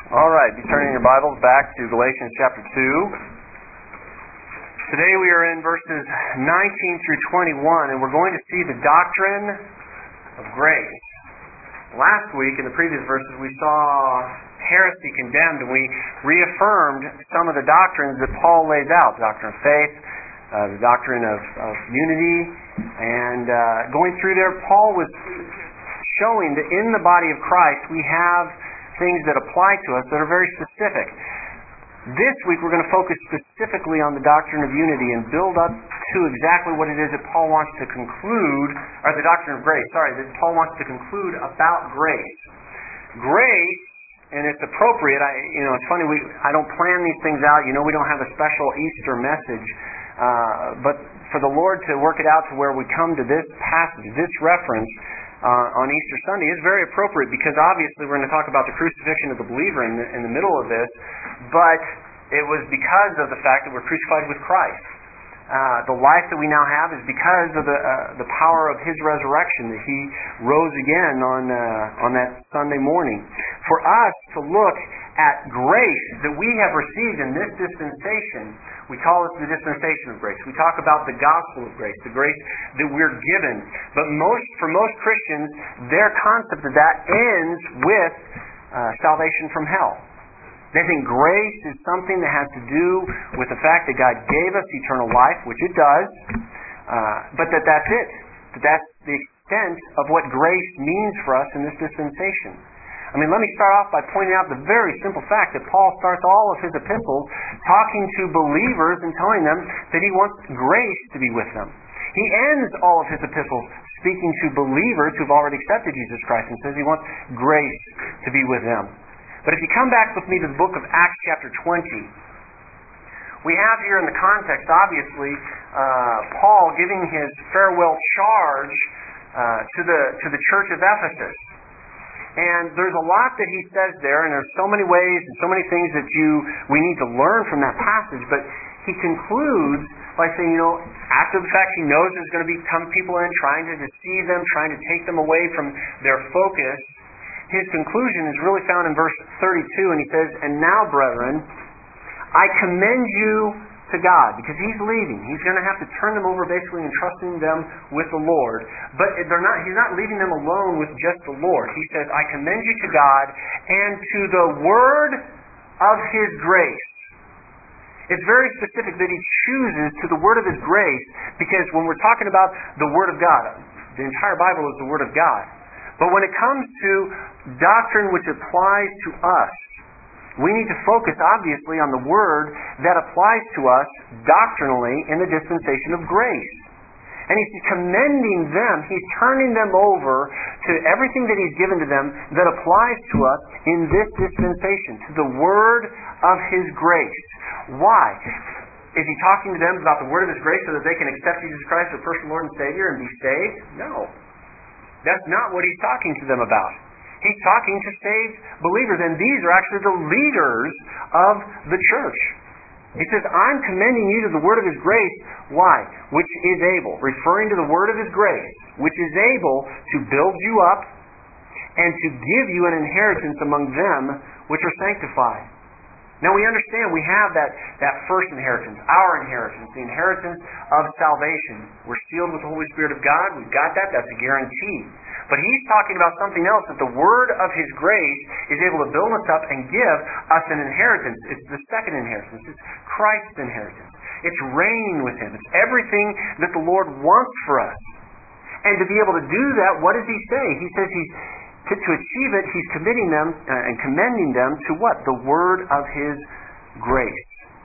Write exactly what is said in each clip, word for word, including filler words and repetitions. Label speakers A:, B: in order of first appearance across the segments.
A: All right, be turning your Bibles back to Galatians chapter two. Today we are in verses nineteen through twenty-one, and we're going to see the doctrine of grace. Last week, in the previous verses, we saw heresy condemned, and we reaffirmed some of the doctrines that Paul lays out. The doctrine of faith, uh, the doctrine of, of unity, and uh, going through there, Paul was showing that in the body of Christ we have things that apply to us that are very specific. This week we're going to focus specifically on the doctrine of unity and build up to exactly what it is that Paul wants to conclude, or the doctrine of grace, sorry, that Paul wants to conclude about grace. Grace, and it's appropriate, I, you know, it's funny, we I don't plan these things out, you know, we don't have a special Easter message, uh, but for the Lord to work it out to where we come to this passage, this reference, Uh, on Easter Sunday is very appropriate because obviously we're going to talk about the crucifixion of the believer in the, in the middle of this, but it was because of the fact that we're crucified with Christ. Uh, the life that we now have is because of the uh, the power of His resurrection, that He rose again on uh, on that Sunday morning. For us to look at grace that we have received in this dispensation, we call it the dispensation of grace. We talk about the gospel of grace, the grace that we're given. But most for most Christians, their concept of that ends with uh, salvation from hell. They think grace is something that has to do with the fact that God gave us eternal life, which it does, uh, but that that's it. That that's the extent of what grace means for us in this dispensation. I mean, let me start off by pointing out the very simple fact that Paul starts all of his epistles talking to believers and telling them that he wants grace to be with them. He ends all of his epistles speaking to believers who've already accepted Jesus Christ and says he wants grace to be with them. But if you come back with me to the book of Acts chapter twenty, we have here in the context, obviously, uh, Paul giving his farewell charge uh, to the to the church of Ephesus. And there's a lot that he says there, and there's so many ways and so many things that you we need to learn from that passage. But he concludes by saying, you know, after the fact he knows there's going to be come people in trying to deceive them, trying to take them away from their focus. His conclusion is really found in verse thirty-two, and he says, "And now, brethren, I commend you to God," because he's leaving. He's going to have to turn them over, basically, and trusting them with the Lord. But they're not. He's not leaving them alone with just the Lord. He says, "I commend you to God and to the word of His grace." It's very specific that he chooses to the word of His grace, because when we're talking about the word of God, the entire Bible is the word of God. But when it comes to doctrine which applies to us, we need to focus, obviously, on the word that applies to us doctrinally in the dispensation of grace. And he's commending them, he's turning them over to everything that he's given to them that applies to us in this dispensation, to the word of His grace. Why? Is he talking to them about the word of His grace so that they can accept Jesus Christ as personal Lord and Savior and be saved? No. That's not what he's talking to them about. He's talking to saved believers, and these are actually the leaders of the church. He says, "I'm commending you to the word of His grace." Why? Which is able, referring to the word of His grace, which is able to build you up and to give you an inheritance among them which are sanctified. Now we understand we have that, that first inheritance, our inheritance, the inheritance of salvation. We're sealed with the Holy Spirit of God. We've got that. That's a guarantee. But he's talking about something else, that the word of His grace is able to build us up and give us an inheritance. It's the second inheritance. It's Christ's inheritance. It's reigning with Him. It's everything that the Lord wants for us. And to be able to do that, what does He say? He says He's To, to achieve it, he's committing them uh, and commending them to what? The word of His grace.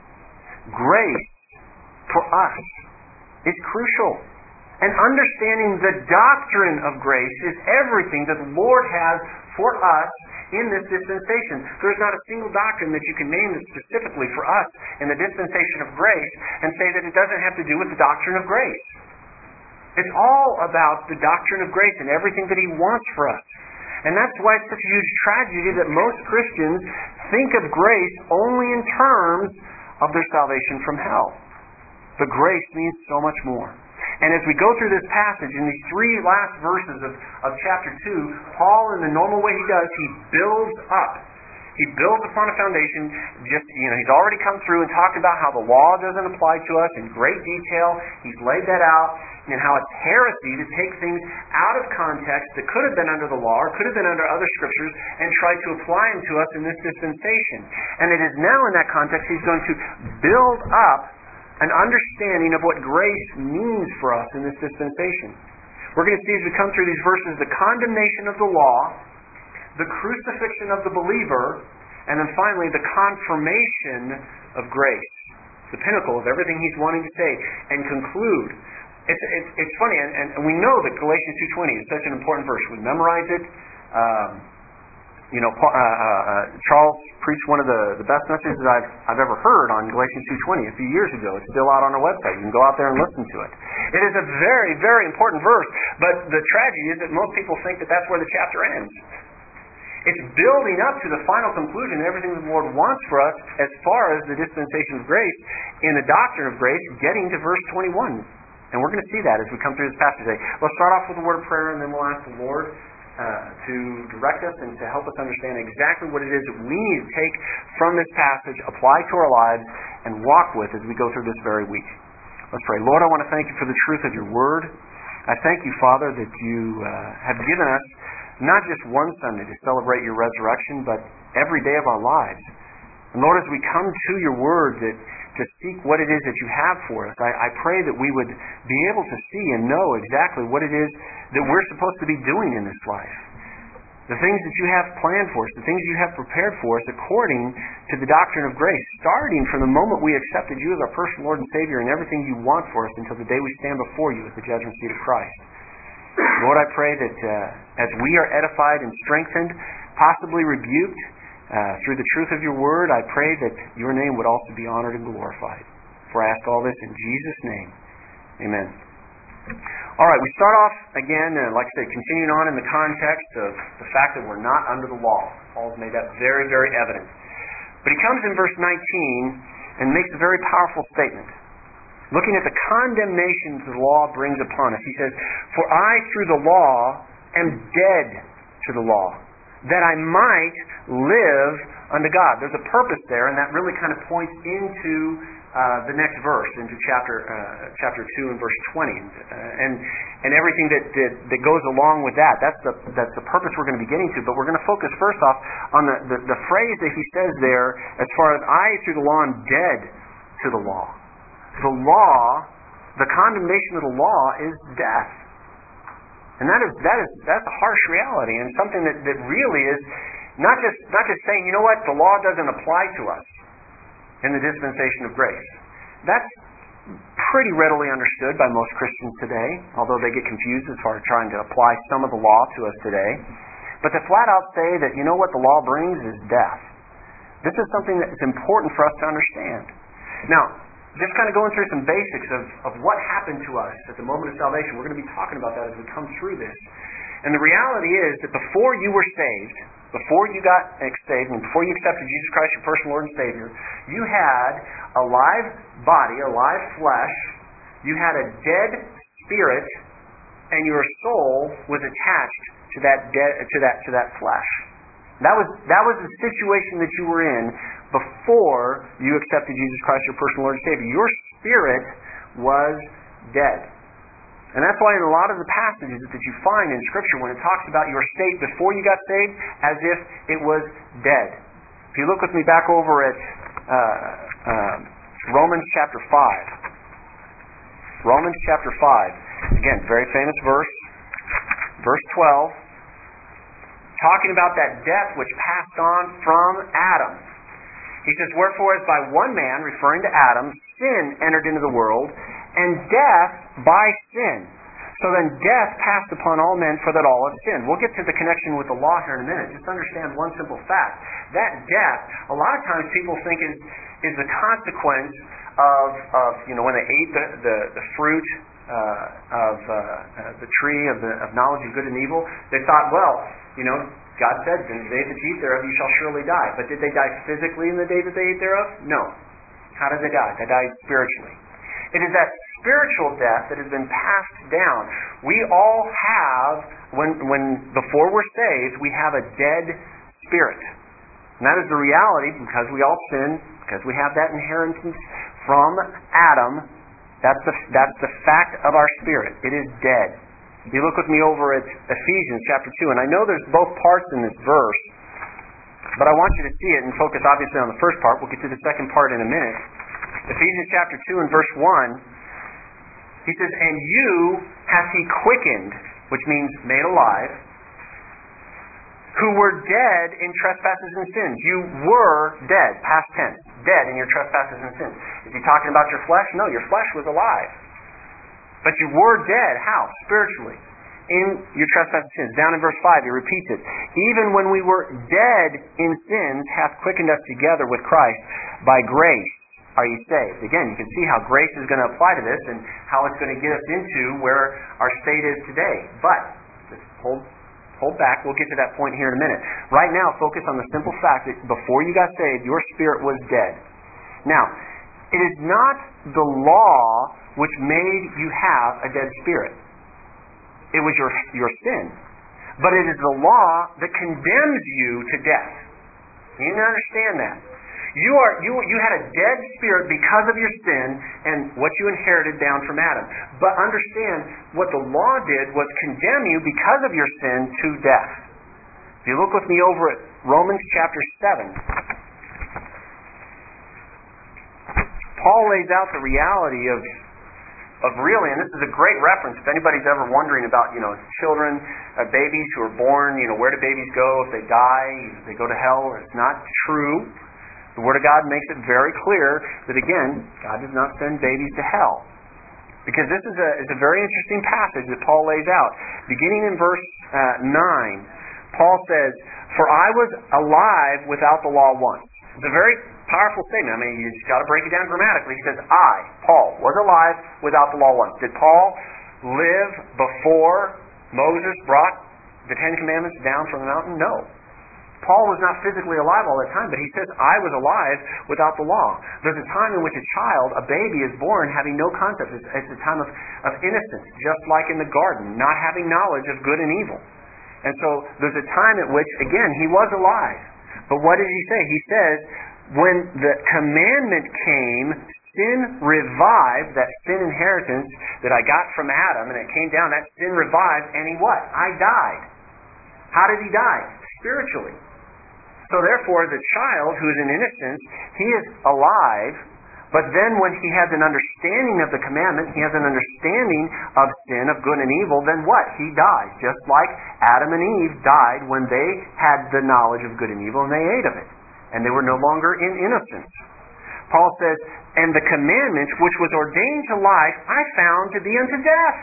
A: Grace, for us, is crucial. And understanding the doctrine of grace is everything that the Lord has for us in this dispensation. There's not a single doctrine that you can name specifically for us in the dispensation of grace and say that it doesn't have to do with the doctrine of grace. It's all about the doctrine of grace and everything that He wants for us. And that's why it's such a huge tragedy that most Christians think of grace only in terms of their salvation from hell. But grace means so much more. And as we go through this passage, in these three last verses of, of chapter two, Paul, in the normal way he does, he builds up. He builds upon a foundation. Just, you know, he's already come through and talked about how the law doesn't apply to us in great detail. He's laid that out, and how it's heresy to take things out of context that could have been under the law or could have been under other scriptures and try to apply them to us in this dispensation. And it is now in that context he's going to build up an understanding of what grace means for us in this dispensation. We're going to see as we come through these verses the condemnation of the law, the crucifixion of the believer, and then finally the confirmation of grace. The pinnacle of everything he's wanting to say and conclude. It's, it's, it's funny, and, and we know that Galatians two twenty is such an important verse. We memorize it. Um, you know, uh, uh, Charles preached one of the, the best messages I've, I've ever heard on Galatians two twenty a few years ago. It's still out on our website. You can go out there and listen to it. It is a very, very important verse, but the tragedy is that most people think that that's where the chapter ends. It's building up to the final conclusion and everything the Lord wants for us as far as the dispensation of grace in the doctrine of grace, getting to verse twenty-one. And we're going to see that as we come through this passage today. Let's start off with a word of prayer, and then we'll ask the Lord uh, to direct us and to help us understand exactly what it is that we need to take from this passage, apply to our lives, and walk with as we go through this very week. Let's pray. Lord, I want to thank you for the truth of your word. I thank you, Father, that you uh, have given us not just one Sunday to celebrate your resurrection, but every day of our lives. And Lord, as we come to your word that to seek what it is that you have for us, I, I pray that we would be able to see and know exactly what it is that we're supposed to be doing in this life. The things that you have planned for us, the things you have prepared for us according to the doctrine of grace, starting from the moment we accepted you as our personal Lord and Savior and everything you want for us until the day we stand before you at the judgment seat of Christ. Lord, I pray that uh, as we are edified and strengthened, possibly rebuked uh, through the truth of your word, I pray that your name would also be honored and glorified. For I ask all this in Jesus' name. Amen. All right, we start off again, uh, like I said, continuing on in the context of the fact that we're not under the law. Paul's made that very, very evident. But he comes in verse nineteen and makes a very powerful statement. Looking at the condemnation the law brings upon us. He says, "For I through the law am dead to the law, that I might live unto God." There's a purpose there, and that really kind of points into uh, the next verse, into chapter uh, chapter two and verse twenty, uh, and and everything that, that that goes along with that. That's the that's the purpose we're going to be getting to. But we're going to focus first off on the, the the phrase that he says there, as far as I through the law am dead to the law. The law, the condemnation of the law is death. And that is that is that's a harsh reality, and something that, that really is not just not just saying, you know what, the law doesn't apply to us in the dispensation of grace. That's pretty readily understood by most Christians today, although they get confused as far as trying to apply some of the law to us today. But to flat out say that, you know what the law brings is death. This is something that's important for us to understand. Now, just kind of going through some basics of, of what happened to us at the moment of salvation. We're going to be talking about that as we come through this. And the reality is that before you were saved, before you got saved, and before you accepted Jesus Christ, your personal Lord and Savior, you had a live body, a live flesh, you had a dead spirit, and your soul was attached to that dead, to that to that flesh. That was that was the situation that you were in before you accepted Jesus Christ, your personal Lord and Savior. Your spirit was dead. And that's why in a lot of the passages that you find in Scripture, when it talks about your state before you got saved, as if it was dead. If you look with me back over at uh, uh, Romans chapter five. Romans chapter five. Again, very famous verse. Verse twelve. Talking about that death which passed on from Adam. He says, "Wherefore as by one man," referring to Adam, "sin entered into the world, and death by sin. So then death passed upon all men, for that all have sinned." We'll get to the connection with the law here in a minute. Just understand one simple fact. That death, a lot of times people think is is the consequence of, of you know, when they ate the, the, the fruit uh, of uh, uh, the tree of the of knowledge of good and evil. They thought, well, you know, God said, "In the day that you eat thereof, you shall surely die." But did they die physically in the day that they ate thereof? No. How did they die? They died spiritually. It is that spiritual death that has been passed down. We all have, when when before we're saved, we have a dead spirit. And that is the reality, because we all sin, because we have that inheritance from Adam. That's the, that's the fact of our spirit. It is dead. If you look with me over at Ephesians chapter two, and I know there's both parts in this verse, but I want you to see it and focus obviously on the first part. We'll get to the second part in a minute. Ephesians chapter two and verse one, he says, "And you hath he quickened," which means made alive, "who were dead in trespasses and sins." You were dead, past tense, dead in your trespasses and sins. Is he talking about your flesh? No, your flesh was alive. But you were dead. How? Spiritually. In your trespasses and sins. Down in verse five, he repeats it. "Even when we were dead in sins, hath quickened us together with Christ. By grace are ye saved." Again, you can see how grace is going to apply to this and how it's going to get us into where our state is today. But, just hold hold back. We'll get to that point here in a minute. Right now, focus on the simple fact that before you got saved, your spirit was dead. Now, it is not the law which made you have a dead spirit. It was your your sin. But it is the law that condemns you to death. You need to understand that. You are you you had a dead spirit because of your sin and what you inherited down from Adam. But understand, what the law did was condemn you because of your sin to death. If you look with me over at Romans chapter seven, Paul lays out the reality of of really, and this is a great reference if anybody's ever wondering about, you know, children, uh, babies who are born, you know, where do babies go if they die? They go to hell. It's not true. The Word of God makes it very clear that, again, God does not send babies to hell. Because this is a, is a very interesting passage that Paul lays out. Beginning in verse uh, nine, Paul says, "For I was alive without the law once." It's a very powerful statement. I mean, you just got to break it down grammatically. He says, "I, Paul, was alive without the law once." Did Paul live before Moses brought the Ten Commandments down from the mountain? No. Paul was not physically alive all the time, but he says, "I was alive without the law." There's a time in which a child, a baby, is born having no concept. It's, it's a time of, of innocence, just like in the garden, not having knowledge of good and evil. And so there's a time at which, again, he was alive. But what did he say? He says, when the commandment came, sin revived, that sin inheritance that I got from Adam, and it came down, that sin revived, and he what? I died. How did he die? Spiritually. So therefore, the child who is in innocence, he is alive, but then when he has an understanding of the commandment, he has an understanding of sin, of good and evil, then what? He dies. Just like Adam and Eve died when they had the knowledge of good and evil and they ate of it. And they were no longer in innocence. Paul says, "And the commandment which was ordained to life, I found to be unto death."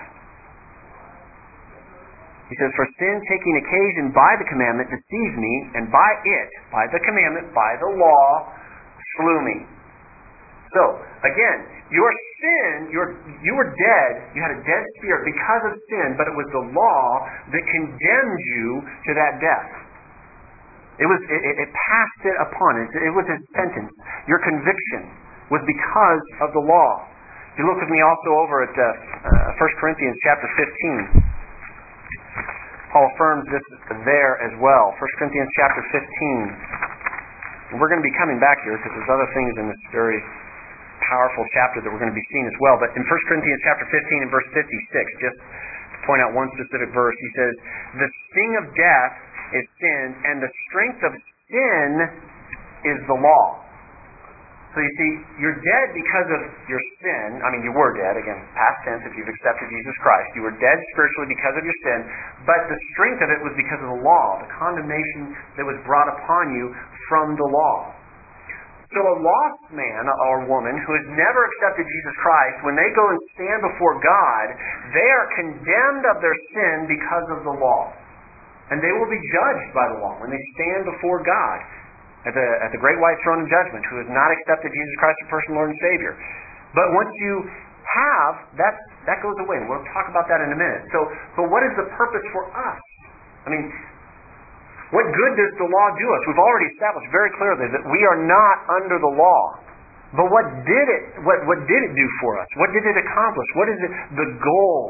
A: He says, "For sin taking occasion by the commandment deceived me, and by it," by the commandment, by the law, "slew me." So, again, your sin, your, you were dead, you had a dead spirit because of sin, but it was the law that condemned you to that death. It was it, it passed it upon it. It was a sentence. Your conviction was because of the law. If you look with me also over at uh, uh, First Corinthians chapter fifteen, Paul affirms this there as well. First Corinthians chapter fifteen. And we're going to be coming back here because there's other things in this very powerful chapter that we're going to be seeing as well. But in First Corinthians chapter fifteen and verse fifty-six, just to point out one specific verse, he says, "The sting of death is sin, and the strength of sin is the law." So you see, you're dead because of your sin. I mean, you were dead, again, past tense, if you've accepted Jesus Christ. You were dead spiritually because of your sin, but the strength of it was because of the law, the condemnation that was brought upon you from the law. So a lost man or woman who has never accepted Jesus Christ, when they go and stand before God, they are condemned of their sin because of the law. And they will be judged by the law when they stand before God at the at the great white throne of judgment, who has not accepted Jesus Christ as personal Lord and Savior. But once you have, that that goes away. We'll talk about that in a minute. So, but what is the purpose for us? I mean, what good does the law do us? We've already established very clearly that we are not under the law. But what did it what, what did it do for us? What did it accomplish? What is it, the goal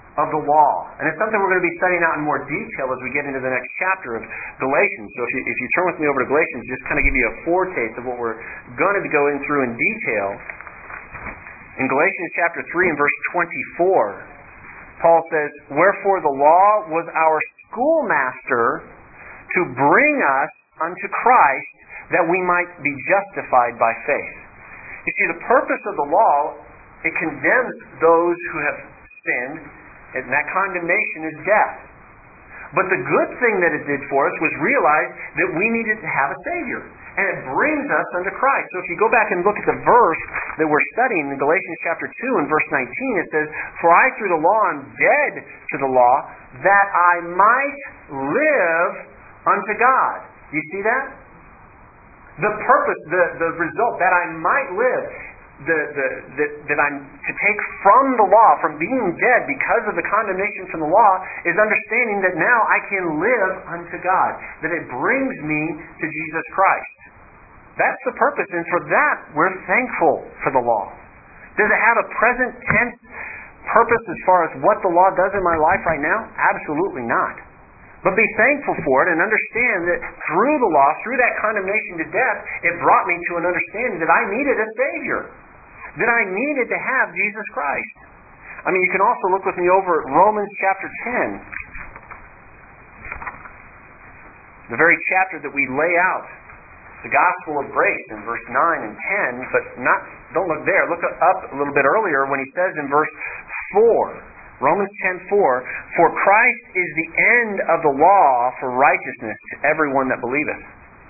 A: of the law. And it's something we're going to be studying out in more detail as we get into the next chapter of Galatians. So if you, if you turn with me over to Galatians, just kind of give you a foretaste of what we're going to be going through in detail. In Galatians chapter three and verse twenty-four, Paul says, "Wherefore the law was our schoolmaster to bring us unto Christ, that we might be justified by faith." You see, the purpose of the law, it condemns those who have sinned, and that condemnation is death. But the good thing that it did for us was realize that we needed to have a Savior. And it brings us unto Christ. So if you go back and look at the verse that we're studying in Galatians chapter two and verse nineteen, it says, "For I through the law am dead to the law, that I might live unto God." You see that? The purpose, the, the result, that I might live. The, the, that, that I'm to take from the law, from being dead because of the condemnation from the law, is understanding that now I can live unto God. That it brings me to Jesus Christ. That's the purpose, and for that we're thankful for the law. Does it have a present tense purpose as far as what the law does in my life right now? Absolutely not. But be thankful for it and understand that through the law, through that condemnation to death, it brought me to an understanding that I needed a Savior. That I needed to have Jesus Christ. I mean, you can also look with me over at Romans chapter ten. The very chapter that we lay out the gospel of grace in verse nine and ten, but not don't look there. Look up a little bit earlier when he says in verse four, Romans ten four, "For Christ is the end of the law for righteousness to everyone that believeth."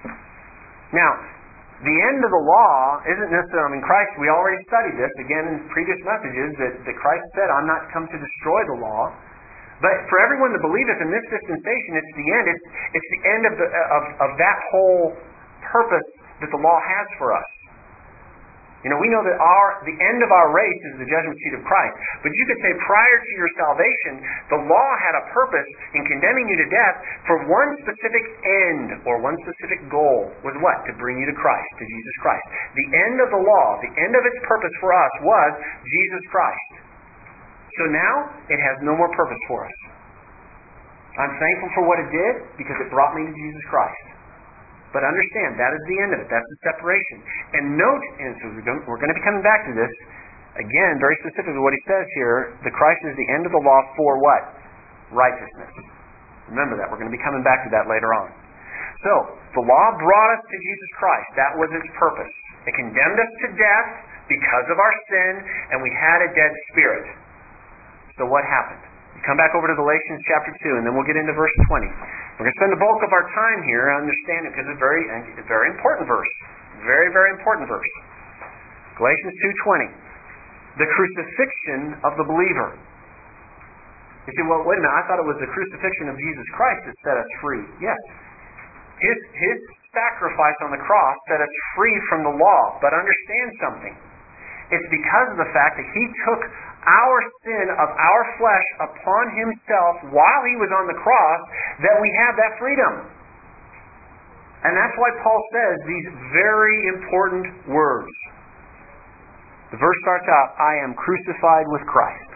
A: Now, the end of the law isn't necessarily, I mean, Christ, we already studied this, again, in previous messages, that, that Christ said, "I'm not come to destroy the law." But for everyone that believeth in this dispensation, it's the end. It's, it's the end of, the, of, of that whole purpose that the law has for us. You know, we know that our the end of our race is the judgment seat of Christ. But you could say prior to your salvation, the law had a purpose in condemning you to death for one specific end or one specific goal. Was what? To bring you to Christ, to Jesus Christ. The end of the law, the end of its purpose for us was Jesus Christ. So now, it has no more purpose for us. I'm thankful for what it did because it brought me to Jesus Christ. But understand, that is the end of it. That's the separation. And note, and so we're going to be coming back to this, again, very specifically what he says here, the Christ is the end of the law for what? Righteousness. Remember that. We're going to be coming back to that later on. So, the law brought us to Jesus Christ. That was its purpose. It condemned us to death because of our sin, and we had a dead spirit. So what happened? We come back over to Galatians chapter two, and then we'll get into verse twenty. We're going to spend the bulk of our time here understanding, because it's a very, a very important verse. Very, very important verse. Galatians two twenty. The crucifixion of the believer. You say, well, wait a minute, I thought it was the crucifixion of Jesus Christ that set us free. Yes. His, his sacrifice on the cross set us free from the law. But understand something. It's because of the fact that He took our sin of our flesh upon Himself while He was on the cross that we have that freedom. And that's why Paul says these very important words. The verse starts out, "I am crucified with Christ."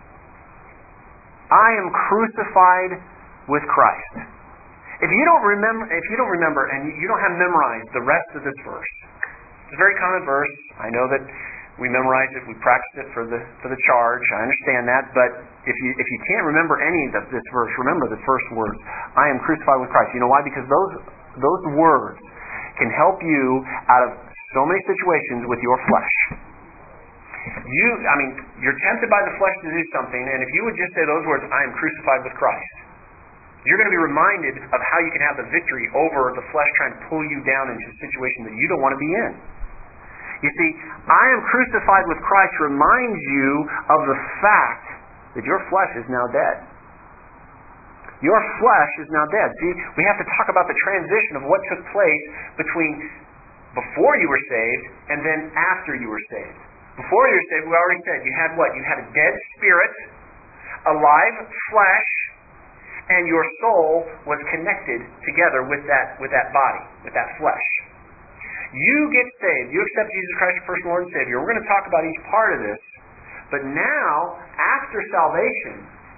A: I am crucified with Christ. If you don't remember, if you don't remember, and you don't have memorized the rest of this verse, it's a very common verse. I know that we memorize it, we practice it for the for the charge. I understand that, but if you if you can't remember any of this verse, remember the first words. I am crucified with Christ. You know why? Because those those words can help you out of so many situations with your flesh. You, I mean, you're tempted by the flesh to do something, and if you would just say those words, "I am crucified with Christ," you're going to be reminded of how you can have the victory over the flesh trying to pull you down into a situation that you don't want to be in. You see, "I am crucified with Christ" reminds you of the fact that your flesh is now dead. Your flesh is now dead. See, we have to talk about the transition of what took place between before you were saved and then after you were saved. Before you were saved, we already said, you had what? You had a dead spirit, a live flesh, and your soul was connected together with that, with that body, with that flesh. You get saved. You accept Jesus Christ as your personal Lord and Savior. We're going to talk about each part of this. But now, after salvation,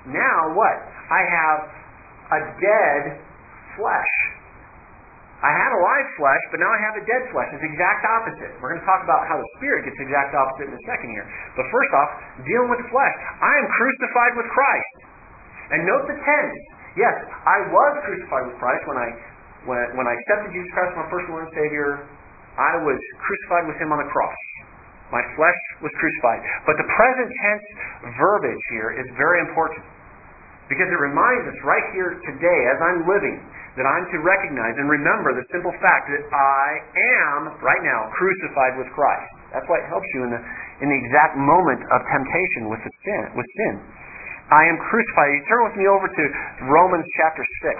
A: now what? I have a dead flesh. I had a live flesh, but now I have a dead flesh. It's the exact opposite. We're going to talk about how the Spirit gets the exact opposite in a second here. But first off, dealing with the flesh. I am crucified with Christ. And note the tense. Yes, I was crucified with Christ when I when, when I accepted Jesus Christ as my personal Lord and Savior. I was crucified with Him on the cross. My flesh was crucified. But the present tense verbiage here is very important. Because it reminds us right here today, as I'm living, that I'm to recognize and remember the simple fact that I am, right now, crucified with Christ. That's why it helps you in the in the exact moment of temptation with the sin. With sin, I am crucified. You turn with me over to Romans chapter six.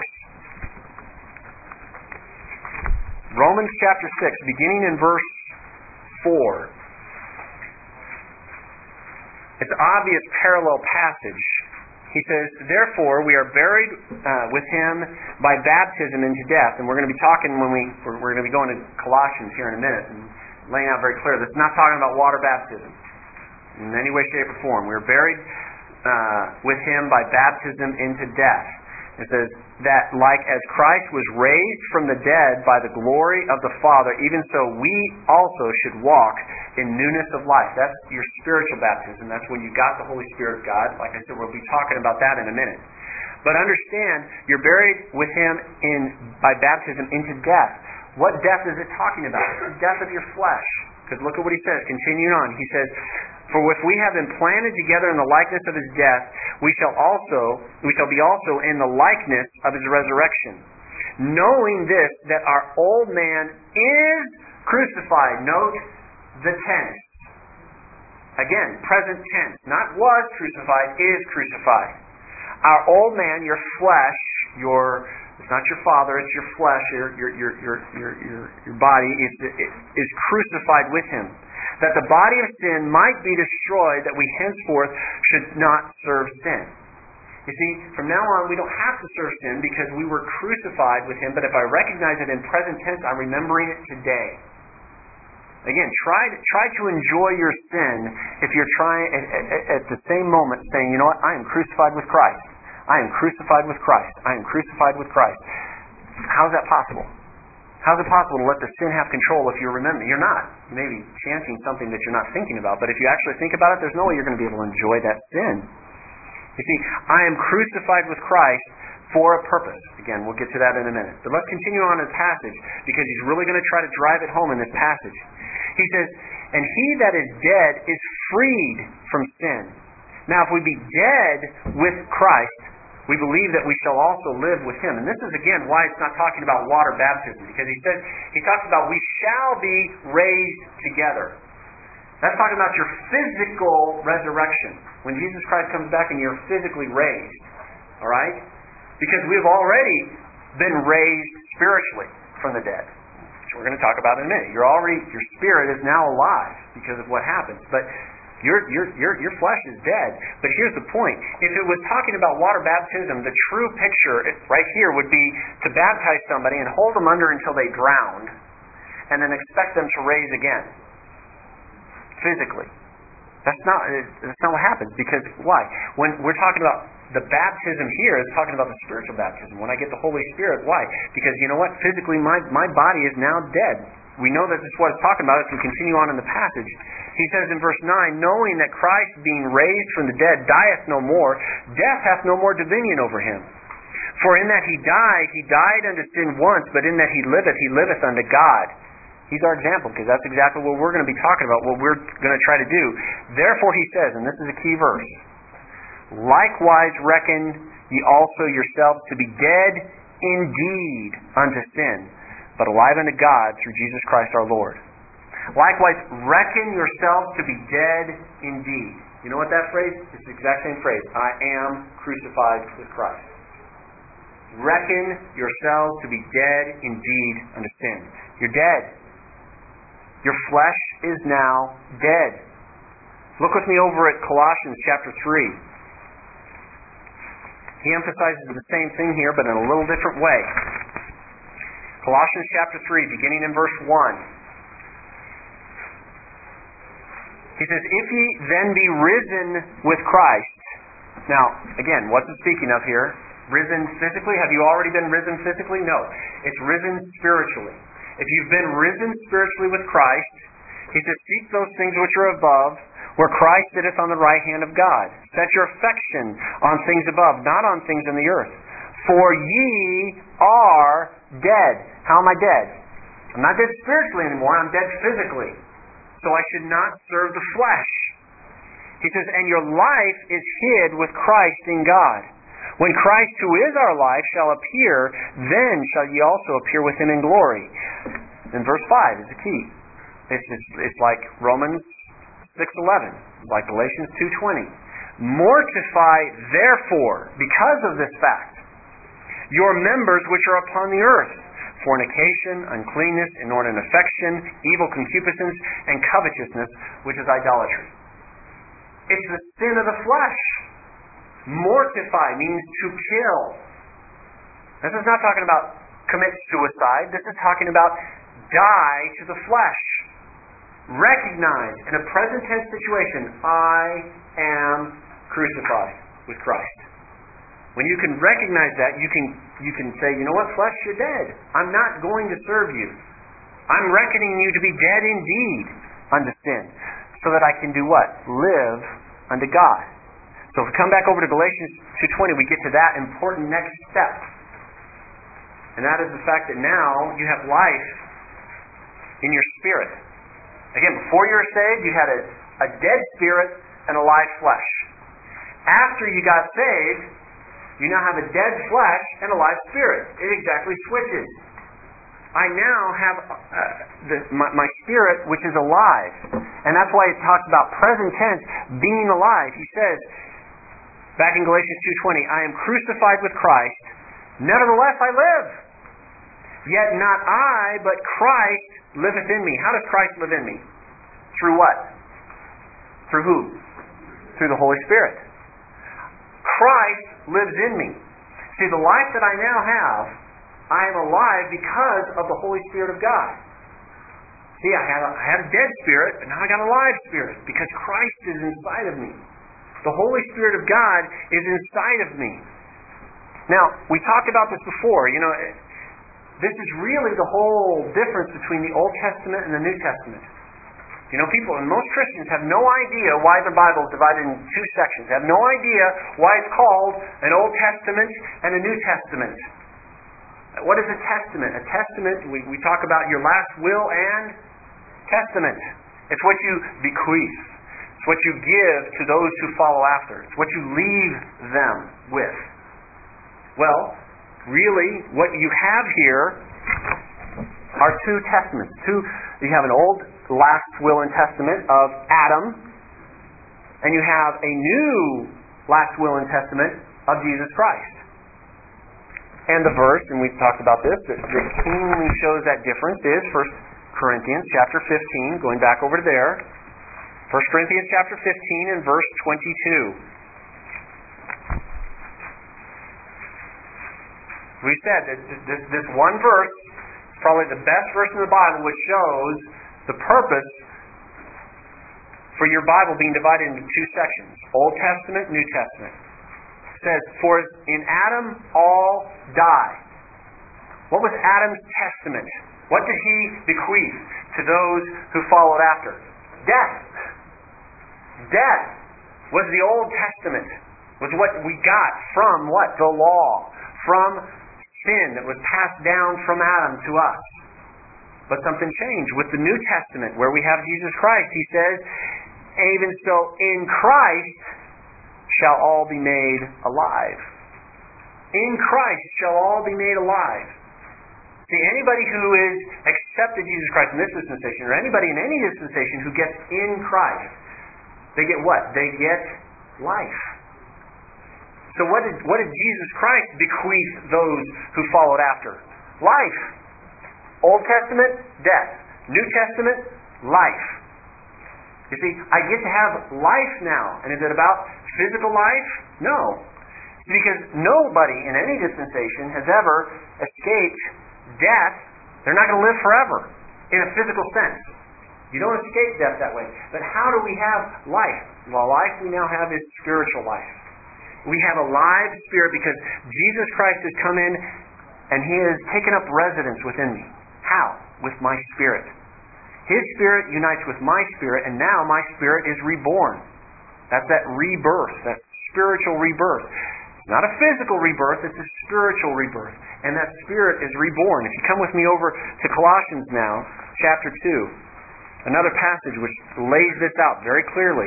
A: Romans chapter six, beginning in verse four. It's an obvious parallel passage. He says, therefore, we are buried uh, with Him by baptism into death. And we're going to be talking when we, we're, we're going to be going to Colossians here in a minute and laying out very clear. This is not talking about water baptism in any way, shape, or form. We are buried uh, with Him by baptism into death. It says that like as Christ was raised from the dead by the glory of the Father, even so we also should walk in newness of life. That's your spiritual baptism. That's when you got the Holy Spirit of God. Like I said, we'll be talking about that in a minute. But understand, you're buried with Him in by baptism into death. What death is it talking about? It's the death of your flesh. Because look at what he says, continuing on. He says, for if we have been planted together in the likeness of His death, we shall also we shall be also in the likeness of His resurrection. Knowing this, that our old man is crucified. Note the tense. Again, present tense. Not was crucified, is crucified. Our old man, your flesh, your it's not your father, it's your flesh, your your your your your your, your body is is crucified with Him. That the body of sin might be destroyed, that we henceforth should not serve sin. You see, from now on we don't have to serve sin because we were crucified with Him, but if I recognize it in present tense, I'm remembering it today. Again, try to, try to enjoy your sin if you're trying at, at, at the same moment saying, you know what, I am crucified with Christ. I am crucified with Christ. I am crucified with Christ. How is that possible? How is it possible to let the sin have control if you remember? You're not. You may be chanting something that you're not thinking about, but if you actually think about it, there's no way you're going to be able to enjoy that sin. You see, I am crucified with Christ for a purpose. Again, we'll get to that in a minute. But let's continue on in the passage because he's really going to try to drive it home in this passage. He says, and he that is dead is freed from sin. Now, if we be dead with Christ, we believe that we shall also live with Him. And this is, again, why it's not talking about water baptism. Because he says, he talks about we shall be raised together. That's talking about your physical resurrection. When Jesus Christ comes back and you're physically raised. Alright? Because we've already been raised spiritually from the dead. Which we're going to talk about in a minute. You're already, your spirit is now alive because of what happens. But Your, your, your, your flesh is dead. But here's the point. If it was talking about water baptism, the true picture right here would be to baptize somebody and hold them under until they drowned and then expect them to raise again. Physically. That's not, that's not what happens. Because, why? When we're talking about the baptism here, it's talking about the spiritual baptism. When I get the Holy Spirit, why? Because, you know what? Physically, my, my body is now dead. We know that this is what it's talking about as we continue on in the passage. He says in verse nine, knowing that Christ being raised from the dead dieth no more, death hath no more dominion over Him. For in that He died, He died unto sin once, but in that He liveth, He liveth unto God. He's our example, because that's exactly what we're going to be talking about, what we're going to try to do. Therefore He says, and this is a key verse, likewise reckon ye also yourselves to be dead indeed unto sin, but alive unto God through Jesus Christ our Lord. Likewise, reckon yourselves to be dead indeed. You know what that phrase? It's the exact same phrase. I am crucified with Christ. Reckon yourselves to be dead indeed unto sin. You're dead. Your flesh is now dead. Look with me over at Colossians chapter three. He emphasizes the same thing here, but in a little different way. Colossians chapter three, beginning in verse one. He says, if ye then be risen with Christ, Now, again, what's it speaking of here? Risen physically? Have you already been risen physically? No. It's risen spiritually. If you've been risen spiritually with Christ, he says, seek those things which are above, where Christ sitteth on the right hand of God. Set your affection on things above, not on things in the earth. For ye are dead. How am I dead? I'm not dead spiritually anymore. I'm dead physically. So I should not serve the flesh. He says, and your life is hid with Christ in God. When Christ, who is our life, shall appear, then shall ye also appear with him in glory. And verse five is the key. It's, it's, it's like Romans six eleven, like Galatians two twenty. Mortify, therefore, because of this fact, your members which are upon the earth, fornication, uncleanness, inordinate affection, evil concupiscence, and covetousness, which is idolatry. It's the sin of the flesh. Mortify means to kill. This is not talking about commit suicide. This is talking about die to the flesh. Recognize in a present tense situation, I am crucified with Christ. When you can recognize that, you can you can say, you know what, flesh, you're dead. I'm not going to serve you. I'm reckoning you to be dead indeed unto sin, so that I can do what? Live unto God. So if we come back over to Galatians two twenty, we get to that important next step. And that is the fact that now you have life in your spirit. Again, before you were saved, you had a, a dead spirit and a live flesh. After you got saved, you now have a dead flesh and a live spirit. It exactly switches. I now have uh, the, my, my spirit, which is alive. And that's why it talks about present tense, being alive. He says, back in Galatians two twenty, I am crucified with Christ, nevertheless I live. Yet not I, but Christ liveth in me. How does Christ live in me? Through what? Through who? Through the Holy Spirit. Christ lives in me. See, the life that I now have, I am alive because of the Holy Spirit of God. See, I had a, I had a dead spirit, but now I got a live spirit because Christ is inside of me. The Holy Spirit of God is inside of me. Now, we talked about this before. You know, this is really the whole difference between the Old Testament and the New Testament. You know, people, and most Christians have no idea why the Bible is divided in two sections. They have no idea why it's called an Old Testament and a New Testament. What is a testament? A testament, we, we talk about your last will and testament. It's what you bequeath. It's what you give to those who follow after. It's what you leave them with. Well, really, what you have here are two testaments. Two, you have an old last will and testament of Adam, and you have a new last will and testament of Jesus Christ. And the verse, and we've talked about this, that, that keenly shows that difference is First Corinthians chapter fifteen, going back over to there. First Corinthians chapter fifteen and verse twenty-two. We said that this, this one verse is probably the best verse in the Bible which shows the purpose for your Bible being divided into two sections, Old Testament, New Testament. It says, for in Adam all die. What was Adam's testament? What did he bequeath to those who followed after? Death. Death was the Old Testament, was what we got from what? The law. From sin that was passed down from Adam to us. But something changed with the New Testament, where we have Jesus Christ. He says, even so in Christ shall all be made alive. In Christ shall all be made alive. See, anybody who is accepted Jesus Christ in this dispensation, or anybody in any dispensation who gets in Christ, they get what? They get life. So what did, what did Jesus Christ bequeath those who followed after? Life. Old Testament, death. New Testament, life. You see, I get to have life now. And is it about physical life? No. Because nobody in any dispensation has ever escaped death. They're not going to live forever in a physical sense. You don't escape death that way. But how do we have life? Well, life we now have is spiritual life. We have a live spirit because Jesus Christ has come in and He has taken up residence within me. How? With my spirit. His spirit unites with my spirit, and now my spirit is reborn. That's that rebirth, that spiritual rebirth. It's not a physical rebirth, it's a spiritual rebirth. And that spirit is reborn. If you come with me over to Colossians now, chapter two, another passage which lays this out very clearly.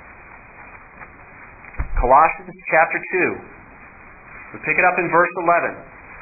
A: Colossians chapter two. We pick it up in verse eleven.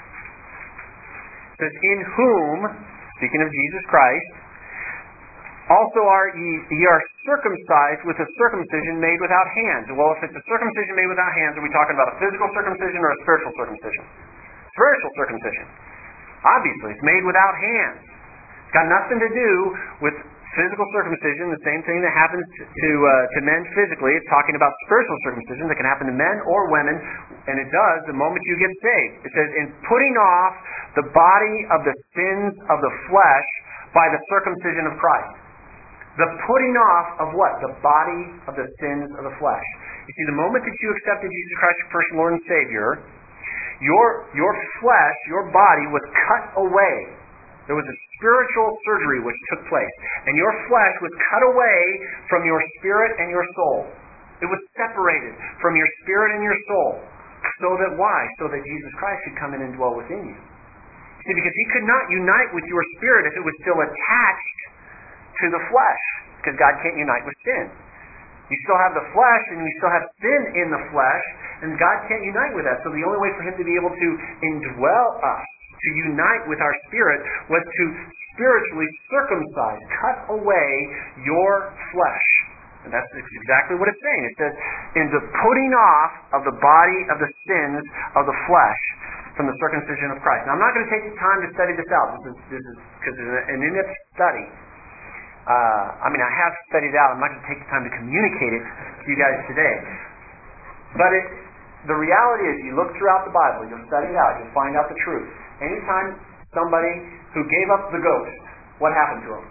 A: It says, in whom, speaking of Jesus Christ, also are ye, ye are circumcised with a circumcision made without hands. Well, if it's a circumcision made without hands, are we talking about a physical circumcision or a spiritual circumcision? Spiritual circumcision. Obviously, it's made without hands. It's got nothing to do with physical circumcision, the same thing that happens to uh, to men physically. It's talking about spiritual circumcision that can happen to men or women, and it does the moment you get saved. It says, in putting off the body of the sins of the flesh by the circumcision of Christ. The putting off of what? The body of the sins of the flesh. You see, the moment that you accepted Jesus Christ your personal Lord and Savior, your your flesh, your body was cut away. There was a spiritual surgery which took place. And your flesh was cut away from your spirit and your soul. It was separated from your spirit and your soul. So that why? So that Jesus Christ could come in and dwell within you. See, because He could not unite with your spirit if it was still attached to the flesh, because God can't unite with sin. You still have the flesh, and you still have sin in the flesh, and God can't unite with that. So the only way for Him to be able to indwell us, to unite with our spirit, was to spiritually circumcise, cut away your flesh. And that's exactly what it's saying. It says, in the putting off of the body of the sins of the flesh from the circumcision of Christ. Now, I'm not going to take the time to study this out. This is this is because it's an in-depth study. Uh, I mean, I have studied it out. I'm not going to take the time to communicate it to you guys today. But it, the reality is, you look throughout the Bible, you'll study it out, you'll find out the truth. Anytime somebody who gave up the ghost, what happened to them?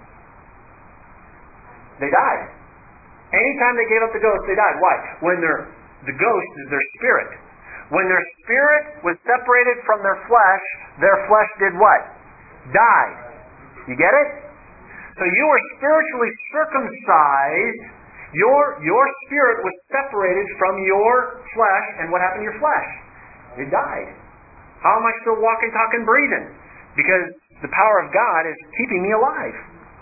A: They died. Anytime they gave up the ghost, they died. Why? When their the ghost is their spirit. When their spirit was separated from their flesh, their flesh did what? Died. You get it? So you were spiritually circumcised. Your, your spirit was separated from your flesh. And what happened to your flesh? It died. How am I still walking, talking, breathing? Because the power of God is keeping me alive.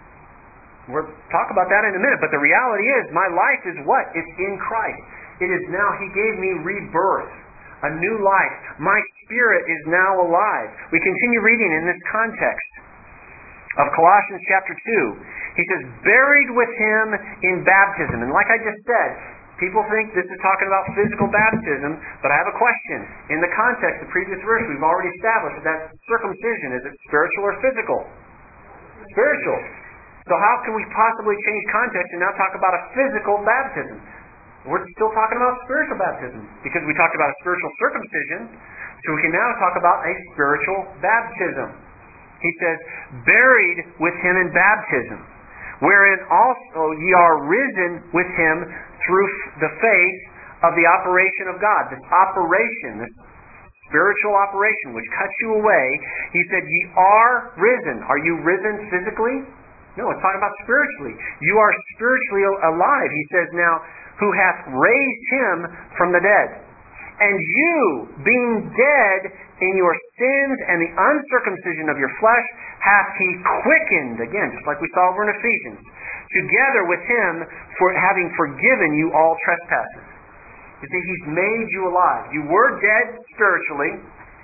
A: We'll talk about that in a minute. But the reality is, my life is what? It's in Christ. It is now, He gave me rebirth. A new life. My spirit is now alive. We continue reading in this context of Colossians chapter two. He says, buried with Him in baptism. And like I just said, people think this is talking about physical baptism, but I have a question. In the context of the previous verse, we've already established that circumcision, is it spiritual or physical? Spiritual. So how can we possibly change context and now talk about a physical baptism? We're still talking about spiritual baptism because we talked about a spiritual circumcision, so we can now talk about a spiritual baptism. He says, buried with Him in baptism, wherein also ye are risen with Him through the faith of the operation of God. This operation, this spiritual operation which cuts you away, He said, ye are risen. Are you risen physically? No, it's talking about spiritually. You are spiritually alive. He says now, who hath raised Him from the dead. And you, being dead in your sins and the uncircumcision of your flesh, hath He quickened, again, just like we saw over in Ephesians, together with Him, for having forgiven you all trespasses. You see, He's made you alive. You were dead spiritually,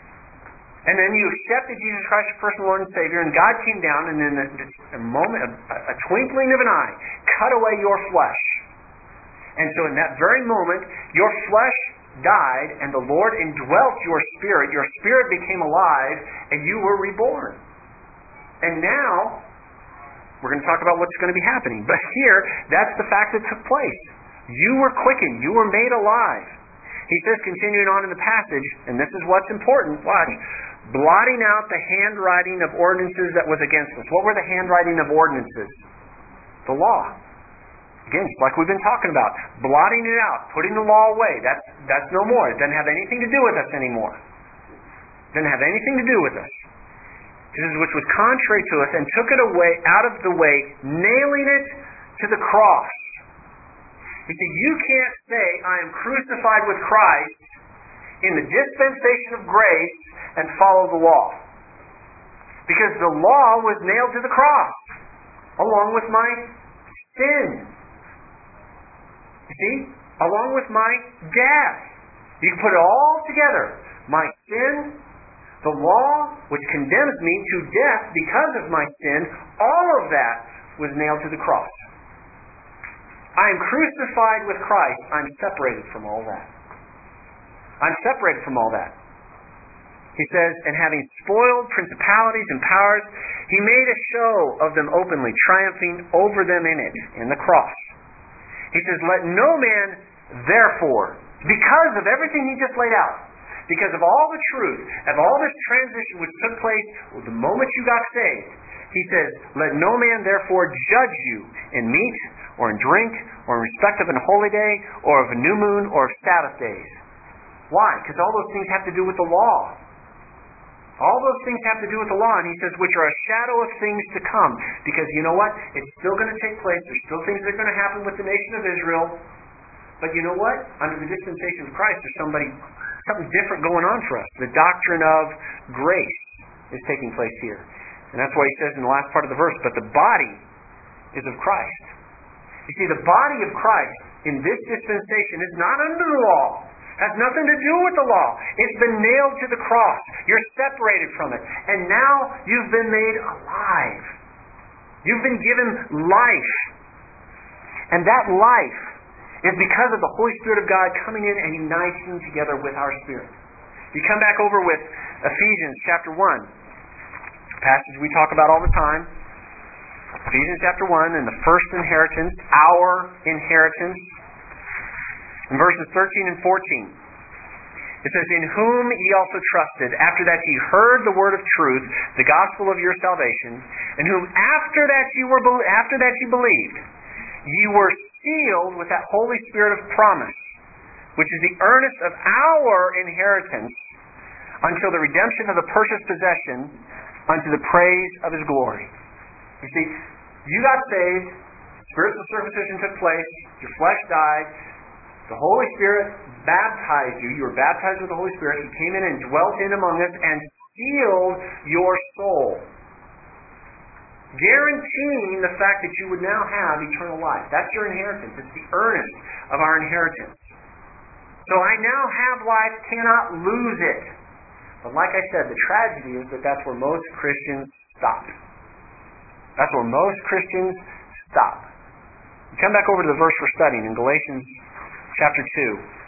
A: and then you accepted Jesus Christ, your personal Lord and Savior, and God came down and in a, a moment, a, a twinkling of an eye, cut away your flesh. And so in that very moment, your flesh died, and the Lord indwelt your spirit. Your spirit became alive, and you were reborn. And now, we're going to talk about what's going to be happening. But here, that's the fact that took place. You were quickened. You were made alive. He says, continuing on in the passage, and this is what's important, watch, blotting out the handwriting of ordinances that was against us. What were the handwriting of ordinances? The law. Again, just like we've been talking about, blotting it out, putting the law away. That's that's no more. It doesn't have anything to do with us anymore. It doesn't have anything to do with us. This is which was contrary to us, and took it away out of the way, nailing it to the cross. You see, you can't say, I am crucified with Christ in the dispensation of grace and follow the law. Because the law was nailed to the cross, along with my sin. You see? Along with my death. You can put it all together. My sin, the law, which condemns me to death because of my sin, all of that was nailed to the cross. I am crucified with Christ. I'm separated from all that. I'm separated from all that. He says, and having spoiled principalities and powers, He made a show of them openly, triumphing over them in it, in the cross. He says, let no man, therefore, because of everything He just laid out, because of all the truth, of all this transition which took place the moment you got saved, He says, let no man therefore judge you in meat, or in drink, or in respect of an holy day, or of a new moon, or of Sabbath days. Why? Because all those things have to do with the law. All those things have to do with the law, and He says, which are a shadow of things to come. Because you know what? It's still going to take place. There's still things that are going to happen with the nation of Israel. But you know what? Under the dispensation of Christ, there's somebody, something different going on for us. The doctrine of grace is taking place here. And that's why He says in the last part of the verse, but the body is of Christ. You see, the body of Christ in this dispensation is not under the law. Has nothing to do with the law. It's been nailed to the cross. You're separated from it. And now you've been made alive. You've been given life. And that life is because of the Holy Spirit of God coming in and uniting together with our spirit. You come back over with Ephesians chapter one. A passage we talk about all the time. Ephesians chapter one, and the first inheritance, our inheritance. In verses thirteen and fourteen, it says, in whom ye also trusted, after that ye heard the word of truth, the gospel of your salvation, in whom after that ye were after that ye believed, ye were sealed with that Holy Spirit of promise, which is the earnest of our inheritance, until the redemption of the purchased possession, unto the praise of His glory. You see, you got saved, spiritual circumcision took place, your flesh died, the Holy Spirit baptized you. You were baptized with the Holy Spirit. He came in and dwelt in among us and sealed your soul, guaranteeing the fact that you would now have eternal life. That's your inheritance. It's the earnest of our inheritance. So I now have life, cannot lose it. But like I said, the tragedy is that that's where most Christians stop. That's where most Christians stop. You come back over to the verse we're studying in Galatians chapter two.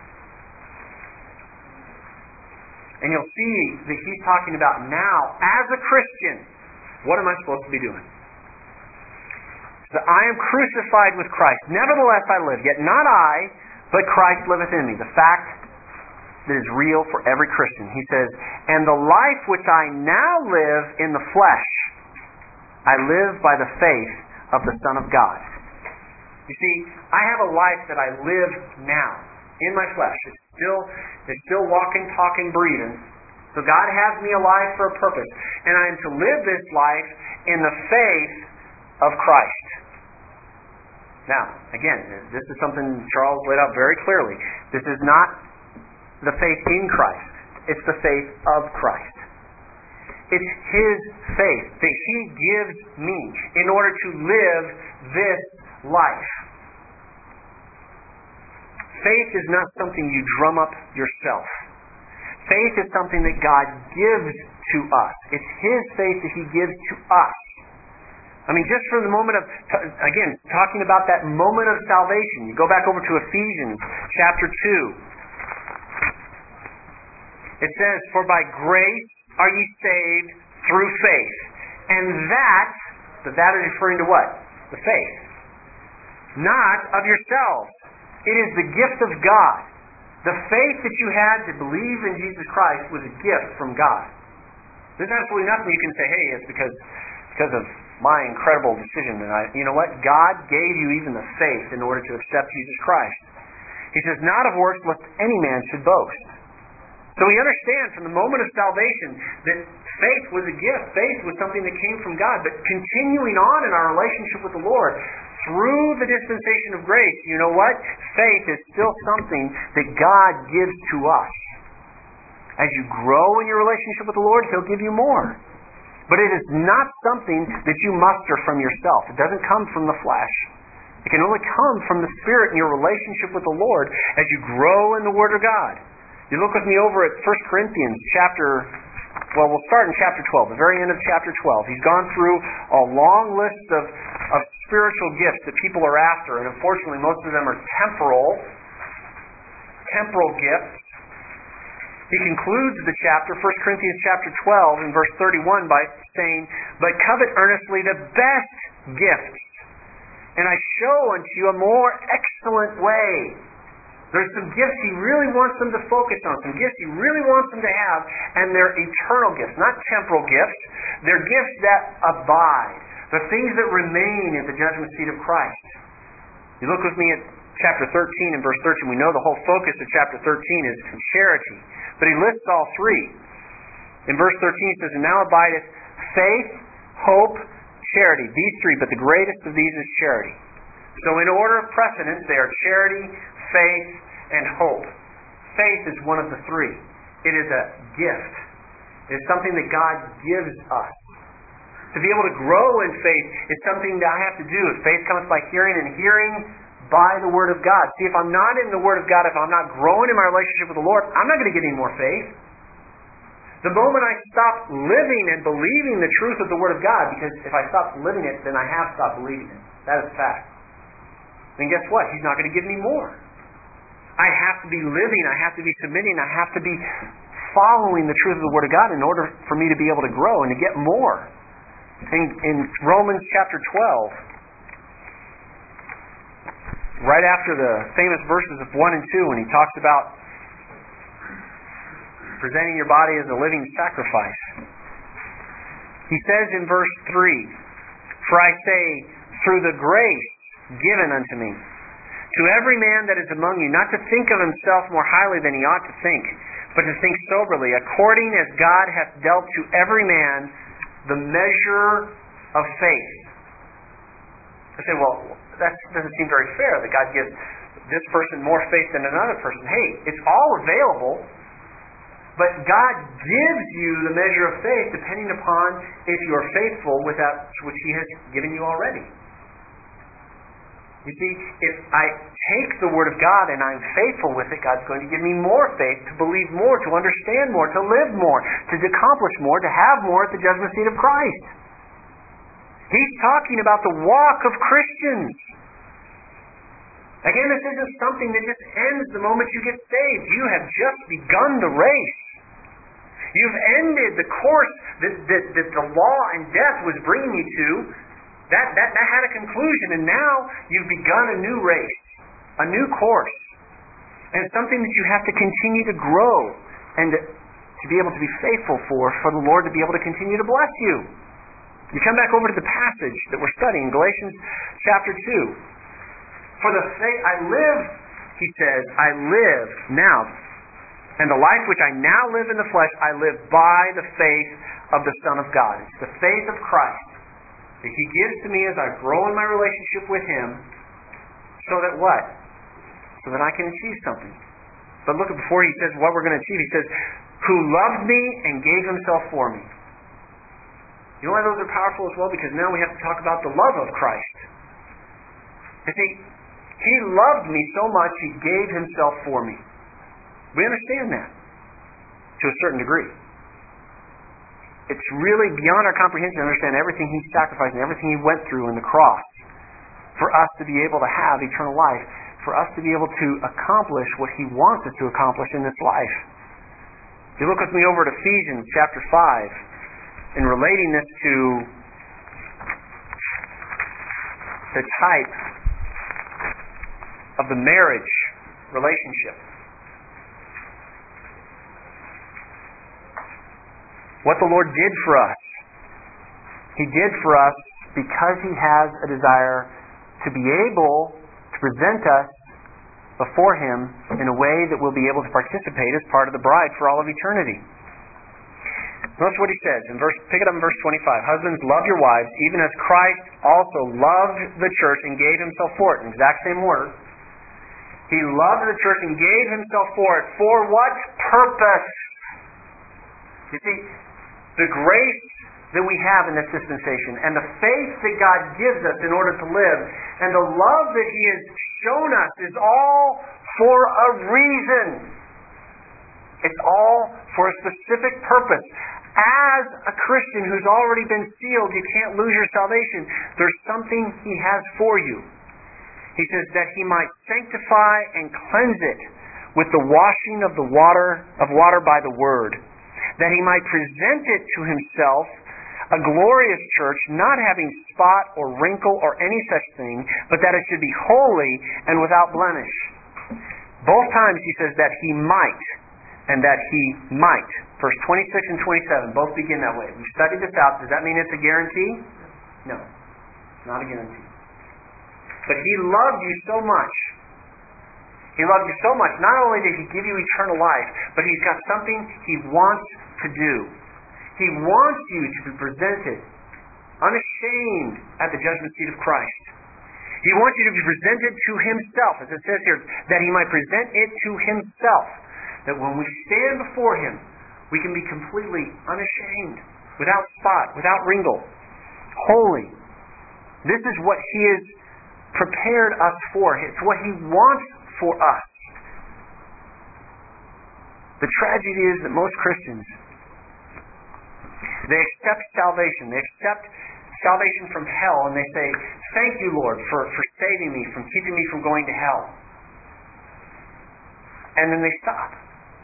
A: And you'll see that he's talking about now, as a Christian, what am I supposed to be doing? So I am crucified with Christ. Nevertheless I live, yet not I, but Christ liveth in me. The fact that is real for every Christian. He says, and the life which I now live in the flesh, I live by the faith of the Son of God. You see, I have a life that I live now in my flesh. It's still, it's still walking, talking, breathing. So God has me alive for a purpose. And I am to live this life in the faith of Christ. Now, again, this is something Charles laid out very clearly. This is not the faith in Christ. It's the faith of Christ. It's His faith that He gives me in order to live this life. Faith is not something you drum up yourself. Faith is something that God gives to us. It's His faith that He gives to us. I mean, just for the moment of, again, talking about that moment of salvation, you go back over to Ephesians chapter two. It says, for by grace are ye saved through faith. And that, but that is referring to what? The faith. Not of yourselves. It is the gift of God. The faith that you had to believe in Jesus Christ was a gift from God. There's absolutely nothing you can say, hey, it's because because of my incredible decision tonight. You know what? God gave you even the faith in order to accept Jesus Christ. He says, not of works lest any man should boast. So we understand from the moment of salvation that faith was a gift. Faith was something that came from God. But continuing on in our relationship with the Lord, through the dispensation of grace, you know what? Faith is still something that God gives to us. As you grow in your relationship with the Lord, He'll give you more. But it is not something that you muster from yourself. It doesn't come from the flesh. It can only come from the Spirit in your relationship with the Lord as you grow in the Word of God. You look with me over at First Corinthians chapter, well, we'll start in chapter twelve, the very end of chapter twelve. He's gone through a long list of, of spiritual gifts that people are after, and unfortunately most of them are temporal, temporal gifts. He concludes the chapter, First Corinthians chapter twelve, in verse thirty-one by saying, but covet earnestly the best gifts, and I show unto you a more excellent way. There's some gifts He really wants them to focus on, some gifts He really wants them to have, and they're eternal gifts, not temporal gifts. They're gifts that abide. They're things that remain at the judgment seat of Christ. You look with me at chapter thirteen and verse thirteen. We know the whole focus of chapter thirteen is charity. But he lists all three. In verse thirteen it says, and now abideth faith, hope, charity. These three, but the greatest of these is charity. So in order of precedence, they are charity, faith, and hope. Faith is one of the three. It is a gift. It is something that God gives us. To be able to grow in faith is something that I have to do. Faith comes by hearing, and hearing by the Word of God. See, if I'm not in the Word of God, if I'm not growing in my relationship with the Lord, I'm not going to get any more faith. The moment I stop living and believing the truth of the Word of God, because if I stop living it, then I have stopped believing it. That is a fact. Then guess what? He's not going to give me more. I have to be living, I have to be submitting, I have to be following the truth of the Word of God in order for me to be able to grow and to get more. In, in Romans chapter twelve, right after the famous verses of one and two, when he talks about presenting your body as a living sacrifice, he says in verse three, for I say, through the grace given unto me, to every man that is among you, not to think of himself more highly than he ought to think, but to think soberly, according as God hath dealt to every man the measure of faith. I say, well, that doesn't seem very fair, that God gives this person more faith than another person. Hey, it's all available, but God gives you the measure of faith depending upon if you are faithful with that which He has given you already. You see, if I take the Word of God and I'm faithful with it, God's going to give me more faith to believe more, to understand more, to live more, to accomplish more, to have more at the judgment seat of Christ. He's talking about the walk of Christians. Again, this isn't something that just ends the moment you get saved. You have just begun the race. You've ended the course that, that, that the law and death was bringing you to. That, that, that had a conclusion, and now you've begun a new race, a new course. And it's something that you have to continue to grow and to, to be able to be faithful for, for the Lord to be able to continue to bless you. You come back over to the passage that we're studying, Galatians chapter two. For the faith I live, he says, I live now, and the life which I now live in the flesh, I live by the faith of the Son of God. It's the faith of Christ that He gives to me as I grow in my relationship with Him, so that what? So that I can achieve something. But look, before he says what we're going to achieve, he says, who loved me and gave Himself for me. You know why those are powerful as well? Because now we have to talk about the love of Christ. You see, He loved me so much, He gave Himself for me. We understand that to a certain degree. It's really beyond our comprehension to understand everything He sacrificed and everything He went through in the cross for us to be able to have eternal life, for us to be able to accomplish what He wants us to accomplish in this life. If you look with me over at Ephesians chapter five, in relating this to the type of the marriage relationship. What the Lord did for us. He did for us because He has a desire to be able to present us before Him in a way that we'll be able to participate as part of the bride for all of eternity. Notice what he says in verse. Pick it up in verse twenty-five. Husbands, love your wives, even as Christ also loved the church and gave Himself for it. In the exact same order. He loved the church and gave Himself for it. For what purpose? You see, the grace that we have in this dispensation and the faith that God gives us in order to live and the love that He has shown us is all for a reason. It's all for a specific purpose. As a Christian who's already been sealed, you can't lose your salvation. There's something He has for you. He says that He might sanctify and cleanse it with the washing of the water of water by the Word, that He might present it to Himself a glorious church, not having spot or wrinkle or any such thing, but that it should be holy and without blemish. Both times He says that He might and that He might. Verse twenty-six and twenty-seven both begin that way. We've studied this out. Does that mean it's a guarantee? No. Not a guarantee. But He loved you so much. He loved you so much. Not only did He give you eternal life, but He's got something He wants to do. He wants you to be presented unashamed at the judgment seat of Christ. He wants you to be presented to Himself, as it says here, that He might present it to Himself. That when we stand before Him, we can be completely unashamed, without spot, without wrinkle, holy. This is what He has prepared us for. It's what He wants for us. The tragedy is that most Christians, they accept salvation. They accept salvation from hell, and they say, "Thank you, Lord, for, for saving me, from keeping me from going to hell." And then they stop.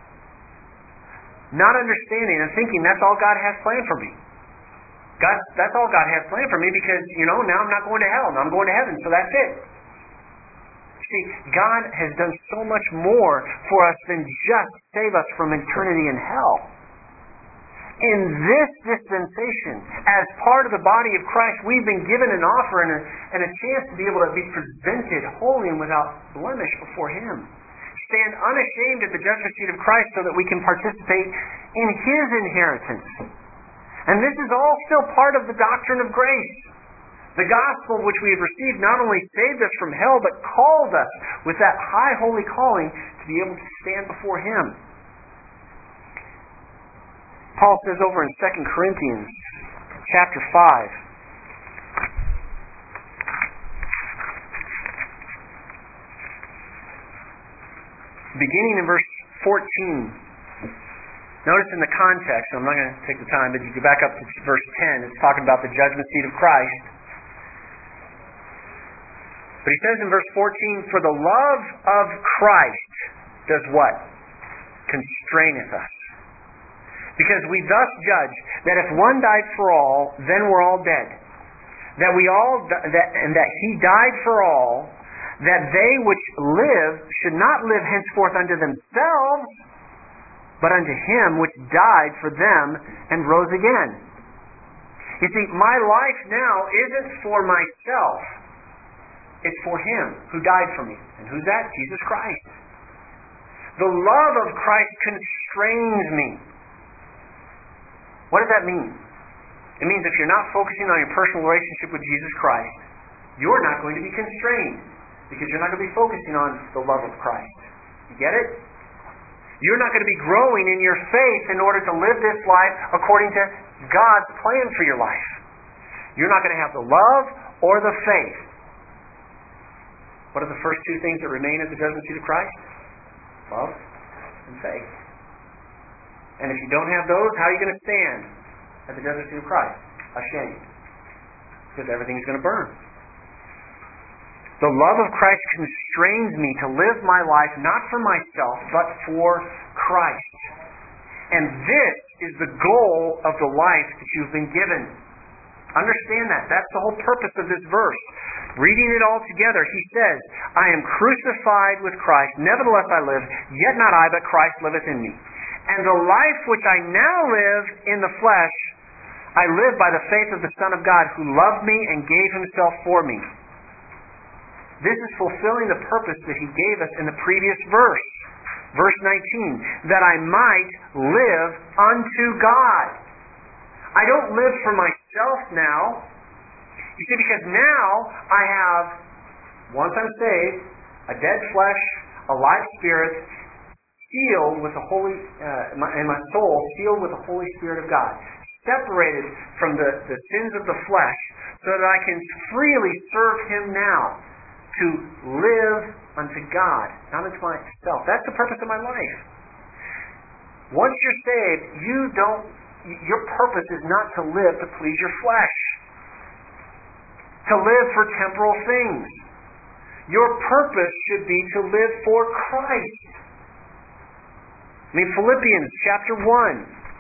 A: Not understanding and thinking that's all God has planned for me. God, that's all God has planned for me because, you know, now I'm not going to hell. Now I'm going to heaven, so that's it. See, God has done so much more for us than just save us from eternity in hell. In this dispensation, as part of the body of Christ, we've been given an offer and a, and a chance to be able to be presented holy and without blemish before Him. Stand unashamed at the judgment seat of Christ so that we can participate in His inheritance. And this is all still part of the doctrine of grace. The gospel which we have received not only saved us from hell, but called us with that high holy calling to be able to stand before Him. Paul says over in Second Corinthians chapter five, beginning in verse fourteen. Notice in the context, I'm not going to take the time, but you go back up to verse ten, it's talking about the judgment seat of Christ. But he says in verse fourteen, "For the love of Christ does what? Constraineth us. Because we thus judge that if one died for all, then we're all dead. That we all that and that He died for all, that they which live should not live henceforth unto themselves, but unto Him which died for them and rose again." You see, my life now isn't for myself. It's for Him who died for me. And who's that? Jesus Christ. The love of Christ constrains me. What does that mean? It means if you're not focusing on your personal relationship with Jesus Christ, you're not going to be constrained. Because you're not going to be focusing on the love of Christ. You get it? You're not going to be growing in your faith in order to live this life according to God's plan for your life. You're not going to have the love or the faith. What are the first two things that remain at the judgment seat of Christ? Love and faith. And if you don't have those, how are you going to stand at the judgment seat of Christ? Ashamed. Because everything's going to burn. The love of Christ constrains me to live my life not for myself, but for Christ. And this is the goal of the life that you've been given. Understand that. That's the whole purpose of this verse. Reading it all together, he says, "I am crucified with Christ, nevertheless I live, yet not I, but Christ liveth in me. And the life which I now live in the flesh, I live by the faith of the Son of God who loved me and gave himself for me. This is fulfilling the purpose that he gave us in the previous verse. Verse nineteen, that I might live unto God. I don't live for myself now. You see, because now I have, once I'm saved, a dead flesh, a live spirit, sealed with the Holy, uh, my, and my soul sealed with the Holy Spirit of God, separated from the, the sins of the flesh, so that I can freely serve Him now, to live unto God, not unto myself. That's the purpose of my life. Once you're saved, you don't. Your purpose is not to live to please your flesh, to live for temporal things. Your purpose should be to live for Christ. I mean, Philippians chapter one,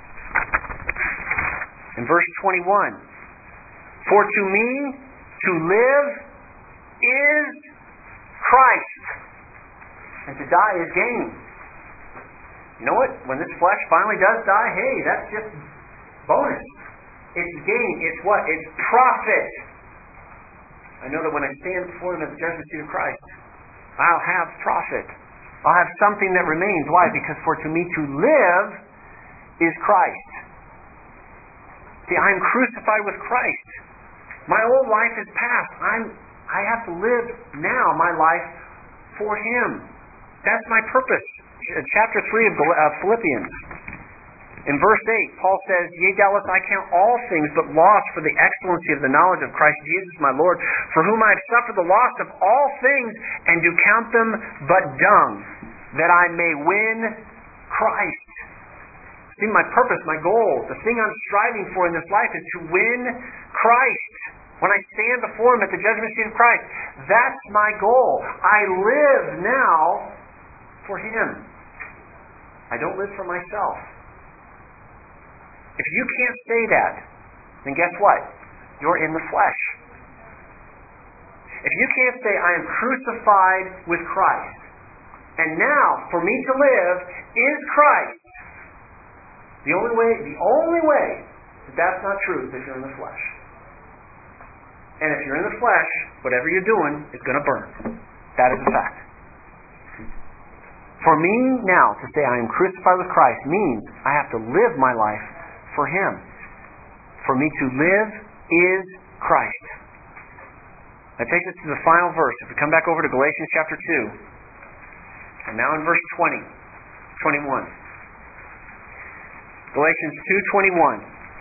A: in verse twenty-one. For to me, to live is Christ, and to die is gain. You know what? When this flesh finally does die, hey, that's just bonus. It's gain. It's what? It's profit. I know that when I stand before Him at the judgment seat of Christ, I'll have profit. I'll have something that remains. Why? Because for to me to live is Christ. See, I'm crucified with Christ. My old life is past. I'm I have to live now my life for Him. That's my purpose. Chapter three of Philippians. In verse eight, Paul says, Yea, doubtless I count all things but loss for the excellency of the knowledge of Christ Jesus my Lord, for whom I have suffered the loss of all things, and do count them but dung, that I may win Christ. See, my purpose, my goal, the thing I'm striving for in this life is to win Christ. When I stand before Him at the judgment seat of Christ, that's my goal. I live now for Him. I don't live for myself. If you can't say that, then guess what? You're in the flesh. If you can't say, I am crucified with Christ, and now for me to live is Christ, the only way, the only way that that's not true is if you're in the flesh. And if you're in the flesh, whatever you're doing is going to burn. That is a fact. For me now to say I am crucified with Christ means I have to live my life for Him. For me to live is Christ. That takes us to the final verse. If we come back over to Galatians chapter two, and now in verse twenty, twenty-one. Galatians two twenty-one.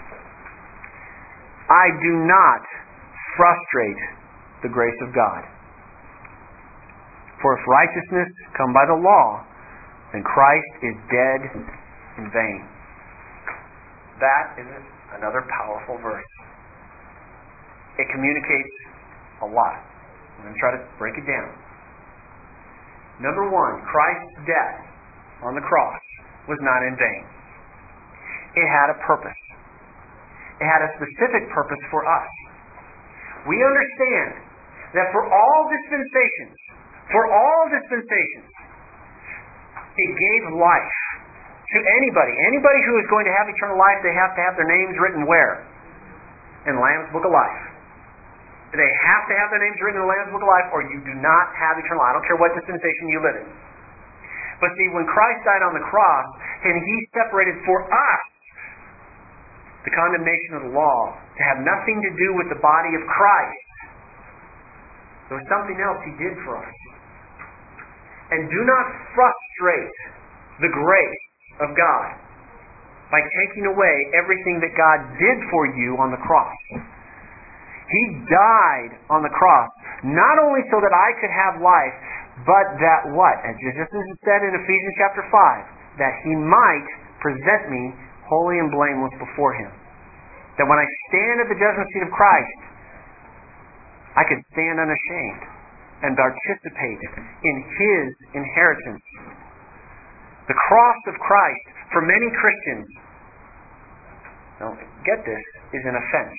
A: I do not frustrate the grace of God. For if righteousness come by the law, then Christ is dead in vain. That is another powerful verse. It communicates a lot. I'm going to try to break it down. Number one, Christ's death on the cross was not in vain. It had a purpose. It had a specific purpose for us. We understand that for all dispensations, for all dispensations, it gave life to anybody. Anybody who is going to have eternal life, they have to have their names written where? In the Lamb's Book of Life. They have to have their names written in the Lamb's Book of Life, or you do not have eternal life. I don't care what dispensation you live in. But see, when Christ died on the cross, and He separated for us the condemnation of the law to have nothing to do with the body of Christ, there was something else He did for us. And do not frustrate the grace of God by taking away everything that God did for you on the cross. He died on the cross, not only so that I could have life, but that what? As just as it said in Ephesians chapter five, that He might present me holy and blameless before Him. That when I stand at the judgment seat of Christ, I could stand unashamed and participate in His inheritance. The cross of Christ, for many Christians, now get this, is an offense.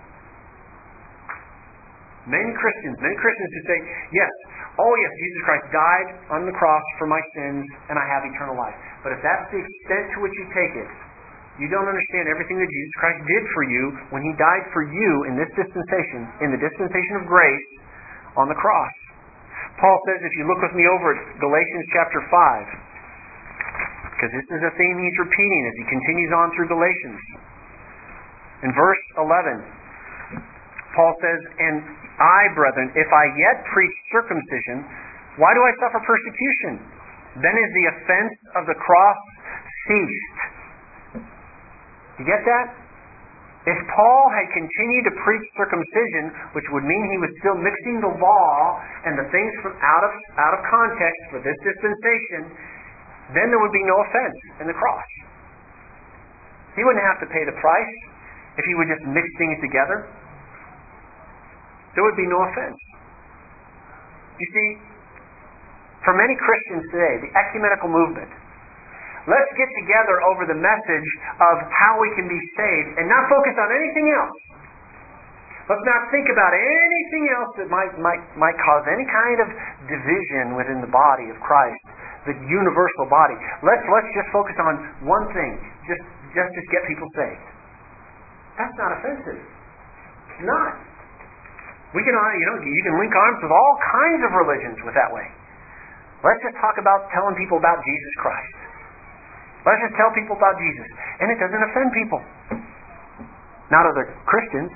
A: Many Christians, many Christians who say, yes, oh yes, Jesus Christ died on the cross for my sins and I have eternal life. But if that's the extent to which you take it, You don't understand everything that Jesus Christ did for you when He died for you in this dispensation, in the dispensation of grace, on the cross. Paul says, if you look with me over at Galatians chapter five, because this is a theme he's repeating as he continues on through Galatians. In verse eleven, Paul says, and I, brethren, if I yet preach circumcision, why do I suffer persecution? Then is the offense of the cross ceased. You get that? If Paul had continued to preach circumcision, which would mean he was still mixing the law and the things from out of out of context for this dispensation, then there would be no offense in the cross. He wouldn't have to pay the price if he would just mix things together. There would be no offense. You see, for many Christians today, the ecumenical movement, let's get together over the message of how we can be saved and not focus on anything else. Let's not think about anything else that might might might cause any kind of division within the body of Christ, the universal body. Let's let's just focus on one thing, just just to get people saved. That's not offensive. It's not. We can you know you can link arms with all kinds of religions with that way. Let's just talk about telling people about Jesus Christ. Let's just tell people about Jesus. And it doesn't offend people. Not other Christians.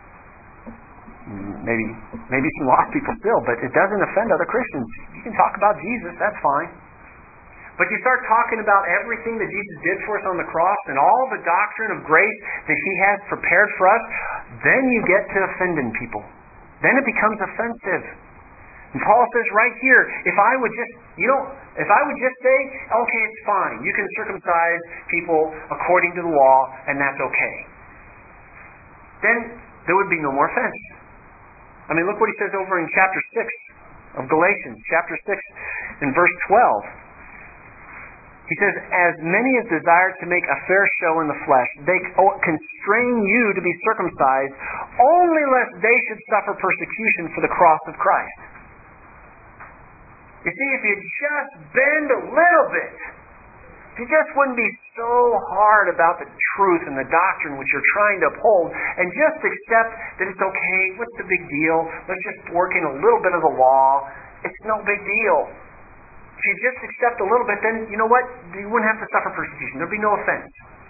A: Maybe maybe some lost people still, but it doesn't offend other Christians. You can talk about Jesus, that's fine. But you start talking about everything that Jesus did for us on the cross and all the doctrine of grace that He has prepared for us, then you get to offending people. Then it becomes offensive. And Paul says right here, if I would just, you know, if I would just say, okay, it's fine. You can circumcise people according to the law, and that's okay. Then there would be no more offense. I mean, look what he says over in chapter six of Galatians, chapter six, in verse twelve. He says, as many as desire to make a fair show in the flesh, they constrain you to be circumcised, only lest they should suffer persecution for the cross of Christ. You see, if you just bend a little bit, if you just wouldn't be so hard about the truth and the doctrine which you're trying to uphold, and just accept that it's okay, what's the big deal? Let's just work in a little bit of the law. It's no big deal. If you just accept a little bit, then you know what? You wouldn't have to suffer persecution. There'd be no offense.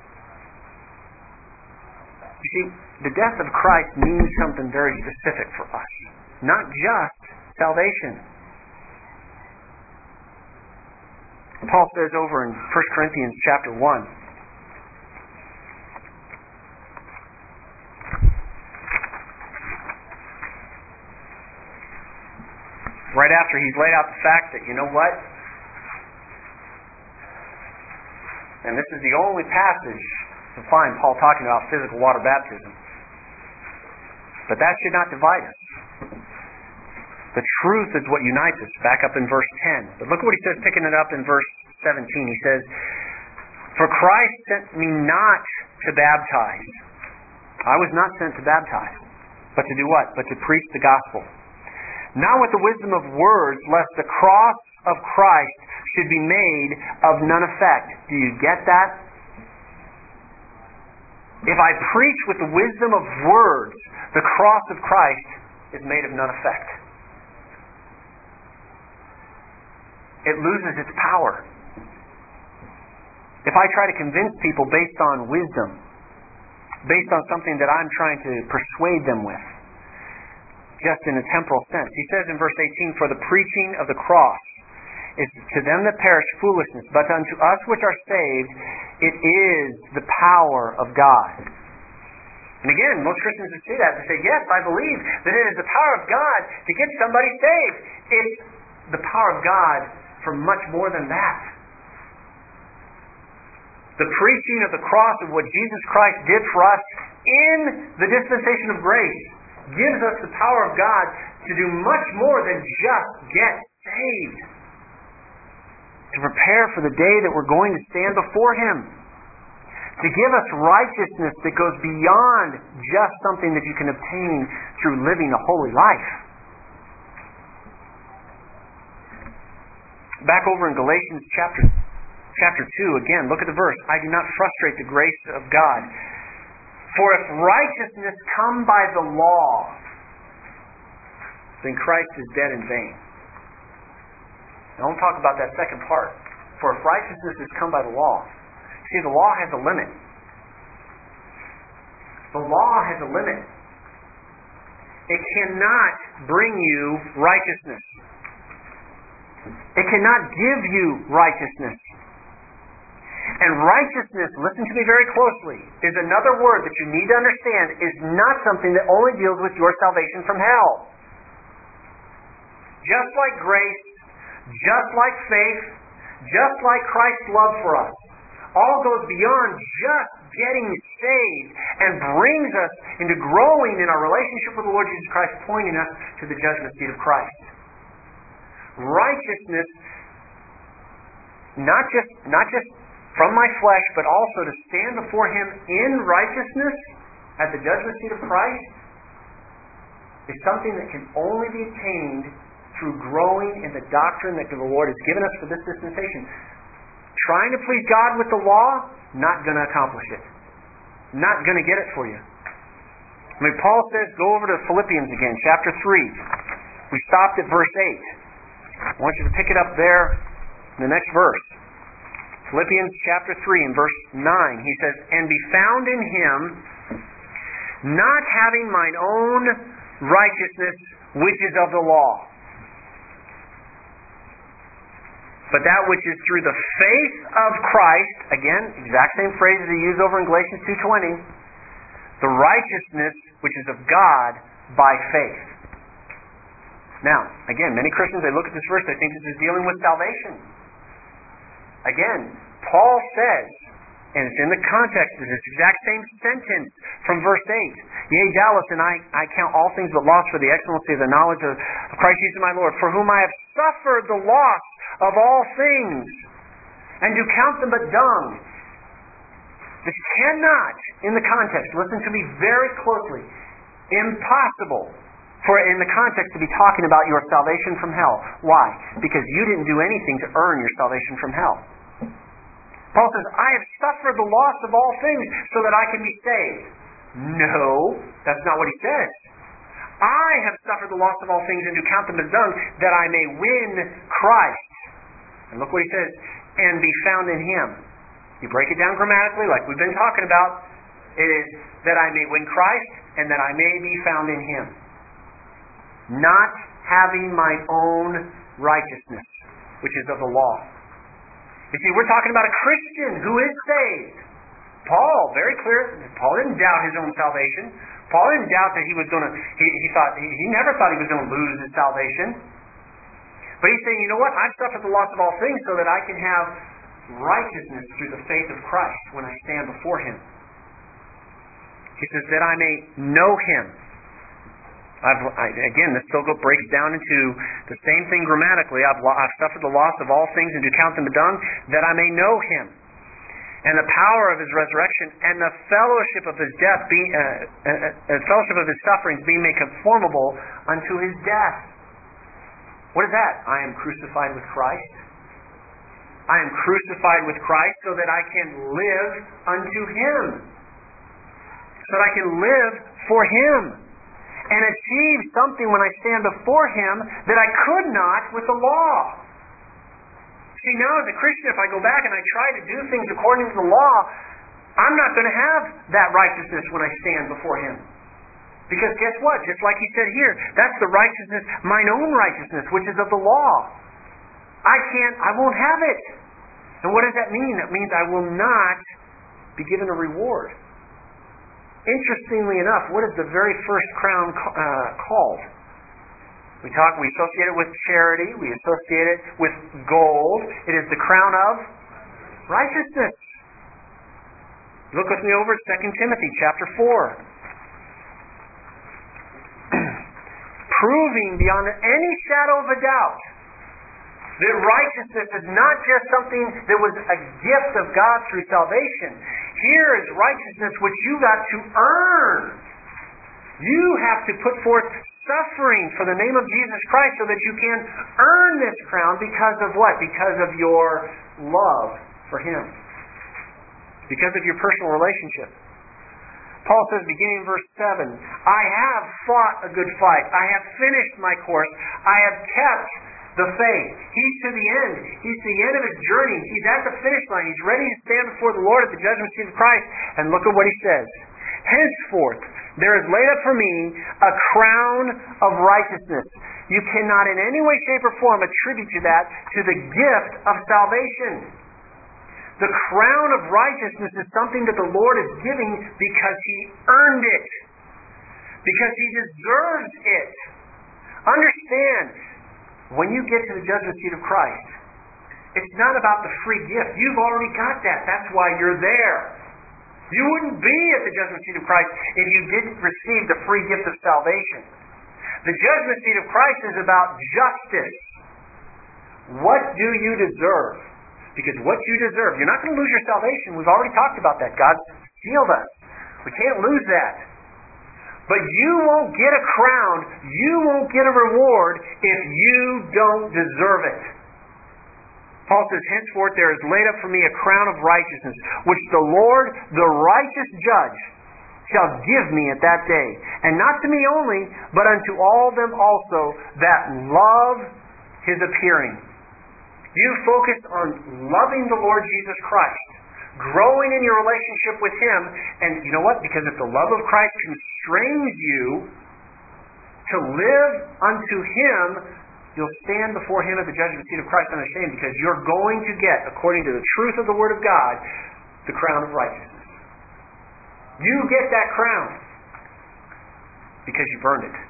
A: You see, the death of Christ means something very specific for us. Not just salvation. Paul says over in First Corinthians chapter one, right after he's laid out the fact that, you know what? And this is the only passage to find Paul talking about physical water baptism. But that should not divide us. The truth is what unites us, back up in verse ten. But look what he says, picking it up in verse seventeen. He says, for Christ sent me not to baptize. I was not sent to baptize. But to do what? But to preach the gospel. Not with the wisdom of words, lest the cross of Christ should be made of none effect. Do you get that? If I preach with the wisdom of words, the cross of Christ is made of none effect. It loses its power. If I try to convince people based on wisdom, based on something that I'm trying to persuade them with, just in a temporal sense. He says in verse eighteen, for the preaching of the cross is to them that perish foolishness, but unto us which are saved, it is the power of God. And again, most Christians would say that. They say, yes, I believe that it is the power of God to get somebody saved. It's the power of God for much more than that. The preaching of the cross of what Jesus Christ did for us in the dispensation of grace gives us the power of God to do much more than just get saved. To prepare for the day that we're going to stand before Him. To give us righteousness that goes beyond just something that you can obtain through living a holy life. Back over in Galatians chapter chapter two, again, look at the verse. I do not frustrate the grace of God. For if righteousness come by the law, then Christ is dead in vain. Now, don't talk about that second part. For if righteousness has come by the law. See, the law has a limit. The law has a limit. It cannot bring you righteousness. It cannot give you righteousness. And righteousness, listen to me very closely, is another word that you need to understand is not something that only deals with your salvation from hell. Just like grace, just like faith, just like Christ's love for us, all goes beyond just getting saved and brings us into growing in our relationship with the Lord Jesus Christ, pointing us to the judgment seat of Christ. Righteousness, not just not just from my flesh, but also to stand before Him in righteousness at the judgment seat of Christ, is something that can only be attained through growing in the doctrine that the Lord has given us for this dispensation. Trying to please God with the law, not going to accomplish it. Not going to get it for you. I mean, Paul says, go over to Philippians again, chapter three. We stopped at verse eight. I want you to pick it up there in the next verse. Philippians chapter three and verse nine. He says, and be found in Him, not having mine own righteousness, which is of the law, but that which is through the faith of Christ, again, exact same phrase that he used over in Galatians two twenty, the righteousness which is of God by faith. Now, again, many Christians, they look at this verse, they think this is dealing with salvation. Again, Paul says, and it's in the context of this exact same sentence from verse eight, yea, doubtless, and I, I count all things but loss for the excellency of the knowledge of, of Christ Jesus my Lord, for whom I have suffered the loss of all things, and do count them but dung. This cannot, in the context, listen to me very closely, impossible for in the context to be talking about your salvation from hell. Why? Because you didn't do anything to earn your salvation from hell. Paul says, I have suffered the loss of all things so that I can be saved. No, that's not what he says. I have suffered the loss of all things and do count them as dung, that I may win Christ. And look what he says, and be found in Him. You break it down grammatically, like we've been talking about. It is that I may win Christ and that I may be found in Him. Not having my own righteousness, which is of the law. You see, we're talking about a Christian who is saved. Paul, very clear, Paul didn't doubt his own salvation. Paul didn't doubt that he was going to, he, he thought, he, he never thought he was going to lose his salvation. But he's saying, you know what, I've suffered the loss of all things so that I can have righteousness through the faith of Christ when I stand before Him. He says, that I may know Him. I've, I, again, this still go, breaks down into the same thing grammatically. I've, I've suffered the loss of all things and do count them dung, that I may know Him, and the power of His resurrection, and the fellowship of His death, be, uh, uh, uh, fellowship of His sufferings, being made conformable unto His death. What is that? I am crucified with Christ. I am crucified with Christ so that I can live unto Him, so that I can live for Him, and achieve something when I stand before Him that I could not with the law. See, now as a Christian, if I go back and I try to do things according to the law, I'm not going to have that righteousness when I stand before Him. Because guess what? Just like he said here, that's the righteousness, mine own righteousness, which is of the law. I can't, I won't have it. And what does that mean? That means I will not be given a reward. Interestingly enough, what is the very first crown uh, called? We talk, we associate it with charity, we associate it with gold. It is the crown of righteousness. Look with me over at Second Timothy chapter four. Proving beyond any shadow of a doubt that righteousness is not just something that was a gift of God through salvation. Here is righteousness which you got to earn. You have to put forth suffering for the name of Jesus Christ so that you can earn this crown because of what? Because of your love for Him. Because of your personal relationship. Paul says, beginning in verse seven, I have fought a good fight. I have finished my course. I have kept the faith. He's to the end. He's to the end of his journey. He's at the finish line. He's ready to stand before the Lord at the judgment seat of Christ. And look at what he says. Henceforth, there is laid up for me a crown of righteousness. You cannot in any way, shape, or form attribute to that to the gift of salvation. The crown of righteousness is something that the Lord is giving because He earned it. Because He deserves it. Understand, when you get to the judgment seat of Christ, it's not about the free gift. You've already got that. That's why you're there. You wouldn't be at the judgment seat of Christ if you didn't receive the free gift of salvation. The judgment seat of Christ is about justice. What do you deserve? Because what you deserve, you're not going to lose your salvation. We've already talked about that. God sealed us. We can't lose that. But you won't get a crown, you won't get a reward if you don't deserve it. Paul says, henceforth there is laid up for me a crown of righteousness, which the Lord, the righteous judge, shall give me at that day. And not to me only, but unto all them also that love His appearing. You focus on loving the Lord Jesus Christ, growing in your relationship with Him, and you know what? Because if the love of Christ constrains you to live unto Him, you'll stand before Him at the judgment seat of Christ unashamed, because you're going to get, according to the truth of the Word of God, the crown of righteousness. You get that crown because you've earned it.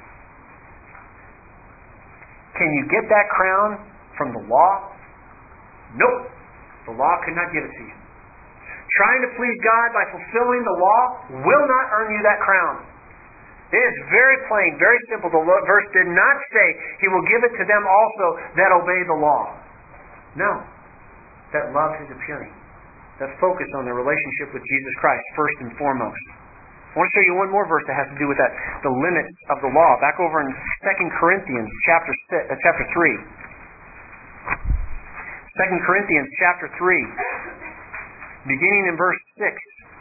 A: Can you get that crown from the law? Nope. The law could not give it to you. Trying to please God by fulfilling the law will not earn you that crown. It is very plain, very simple. The verse did not say He will give it to them also that obey the law. No. That love His appearing. That focus on their relationship with Jesus Christ first and foremost. I want to show you one more verse that has to do with that, the limits of the law. Back over in Second Corinthians chapter six, uh, chapter three. Second Corinthians chapter three, beginning in verse six.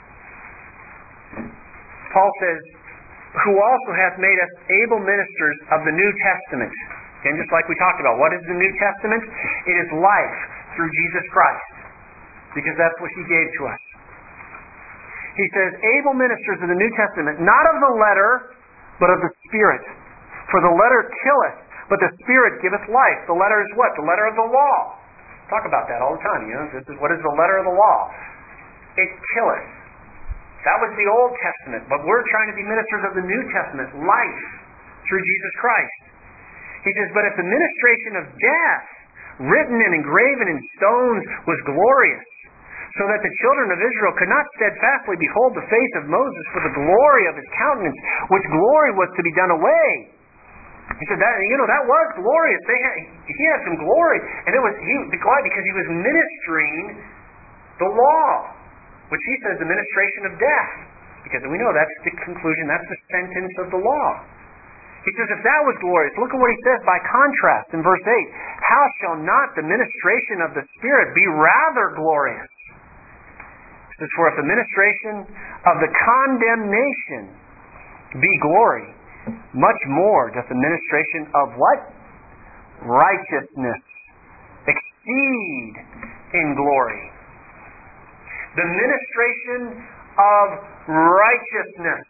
A: Paul says, who also hath made us able ministers of the New Testament. Again, just like we talked about. What is the New Testament? It is life through Jesus Christ. Because that's what He gave to us. He says, able ministers of the New Testament, not of the letter, but of the Spirit. For the letter killeth, but the Spirit giveth life. The letter is what? The letter of the law. Talk about that all the time. You know, this is what is the letter of the law. It killeth. That was the Old Testament, but we're trying to be ministers of the New Testament, life through Jesus Christ. He says, but if the ministration of death, written and engraven in stones, was glorious, so that the children of Israel could not steadfastly behold the face of Moses for the glory of his countenance, which glory was to be done away. He said that you know that was glorious. They had, he had some glory, and it was he why? Because he was ministering the law, which he says the ministration of death. Because we know that's the conclusion, that's the sentence of the law. He says if that was glorious, look at what he says by contrast in verse eight. How shall not the ministration of the Spirit be rather glorious? He says, for if the ministration of the condemnation be glory, much more doth the ministration of what? Righteousness exceed in glory. The ministration of righteousness.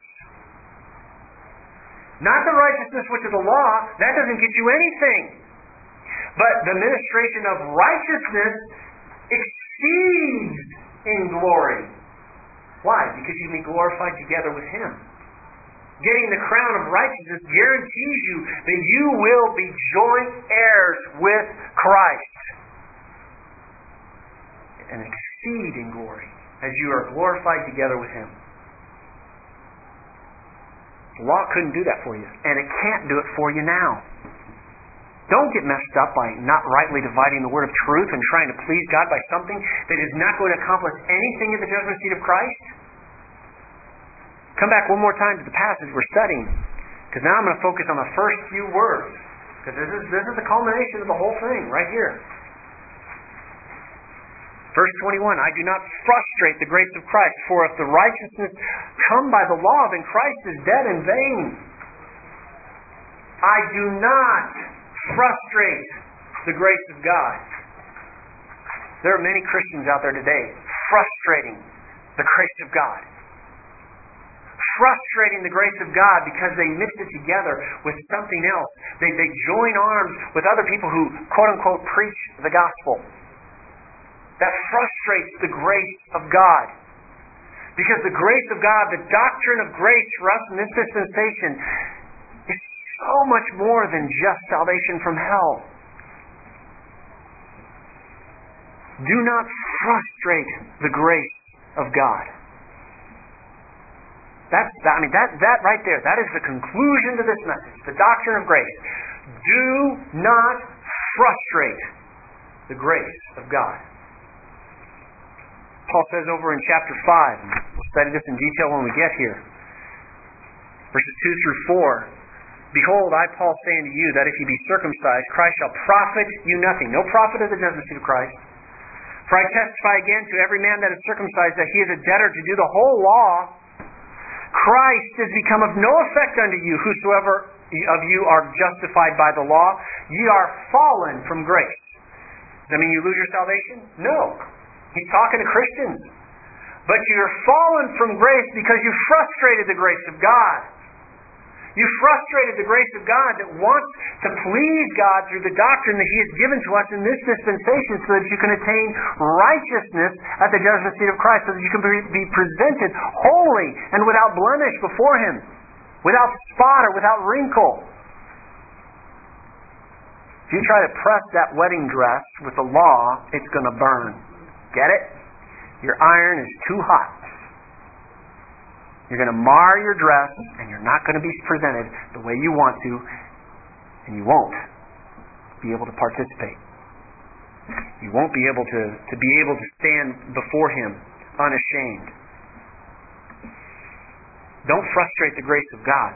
A: Not the righteousness which is the law. That doesn't get you anything. But the ministration of righteousness exceeds in glory. Why? Because you be glorified together with Him. Getting the crown of righteousness guarantees you that you will be joint heirs with Christ. And exceed in glory as you are glorified together with Him. The law couldn't do that for you, and it can't do it for you now. Don't get messed up by not rightly dividing the word of truth and trying to please God by something that is not going to accomplish anything at the judgment seat of Christ. Come back one more time to the passage we're studying, because now I'm going to focus on the first few words, because this is this is the culmination of the whole thing right here. Verse twenty-one, I do not frustrate the grace of Christ, for if the righteousness come by the law, then Christ is dead in vain. I do not frustrate the grace of God. There are many Christians out there today frustrating the grace of God. Frustrating the grace of God because they mix it together with something else. They, they join arms with other people who, quote-unquote, preach the gospel. That frustrates the grace of God. Because the grace of God, the doctrine of grace for us in this dispensation, is so much more than just salvation from hell. Do not frustrate the grace of God. That's, I mean, that, that right there, that is the conclusion to this message, the doctrine of grace. Do not frustrate the grace of God. Paul says over in chapter five, and we'll study this in detail when we get here, verses two through four, Behold, I, Paul, say unto you, that if ye be circumcised, Christ shall profit you nothing. No profit of the judgment seat of Christ. For I testify again to every man that is circumcised, that he is a debtor to do the whole law. Christ is become of no effect unto you, whosoever of you are justified by the law. Ye are fallen from grace. Does that mean you lose your salvation? No. He's talking to Christians. But you're fallen from grace because you frustrated the grace of God. You frustrated the grace of God that wants to please God through the doctrine that He has given to us in this dispensation so that you can attain righteousness at the judgment seat of Christ, so that you can be presented holy and without blemish before Him, without spot or without wrinkle. If you try to press that wedding dress with the law, it's going to burn. Get it? Your iron is too hot. You're going to mar your dress, and you're not going to be presented the way you want to, and you won't be able to participate. You won't be able to, to be able to stand before Him unashamed. Don't frustrate the grace of God.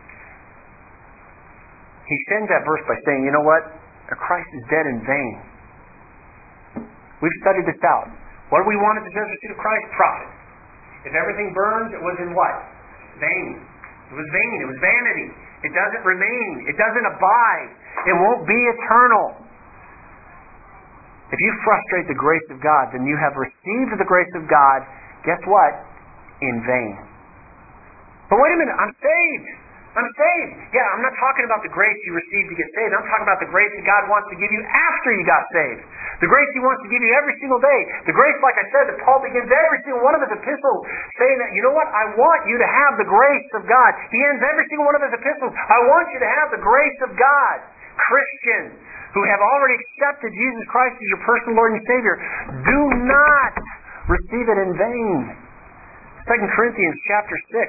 A: He ends that verse by saying, you know what? Christ is dead in vain. We've studied this out. What do we want at the judgment seat of Christ? Profit. If everything burns, it was in what? Vain. It was vain. It was vanity. It doesn't remain. It doesn't abide. It won't be eternal. If you frustrate the grace of God, then you have received the grace of God, guess what? In vain. But wait a minute, I'm saved. I'm saved. Yeah, I'm not talking about the grace you received to get saved. I'm talking about the grace that God wants to give you after you got saved. The grace He wants to give you every single day. The grace, like I said, that Paul begins every single one of his epistles saying that, you know what, I want you to have the grace of God. He ends every single one of his epistles, I want you to have the grace of God. Christians who have already accepted Jesus Christ as your personal Lord and Savior, do not receive it in vain. Second Corinthians chapter six.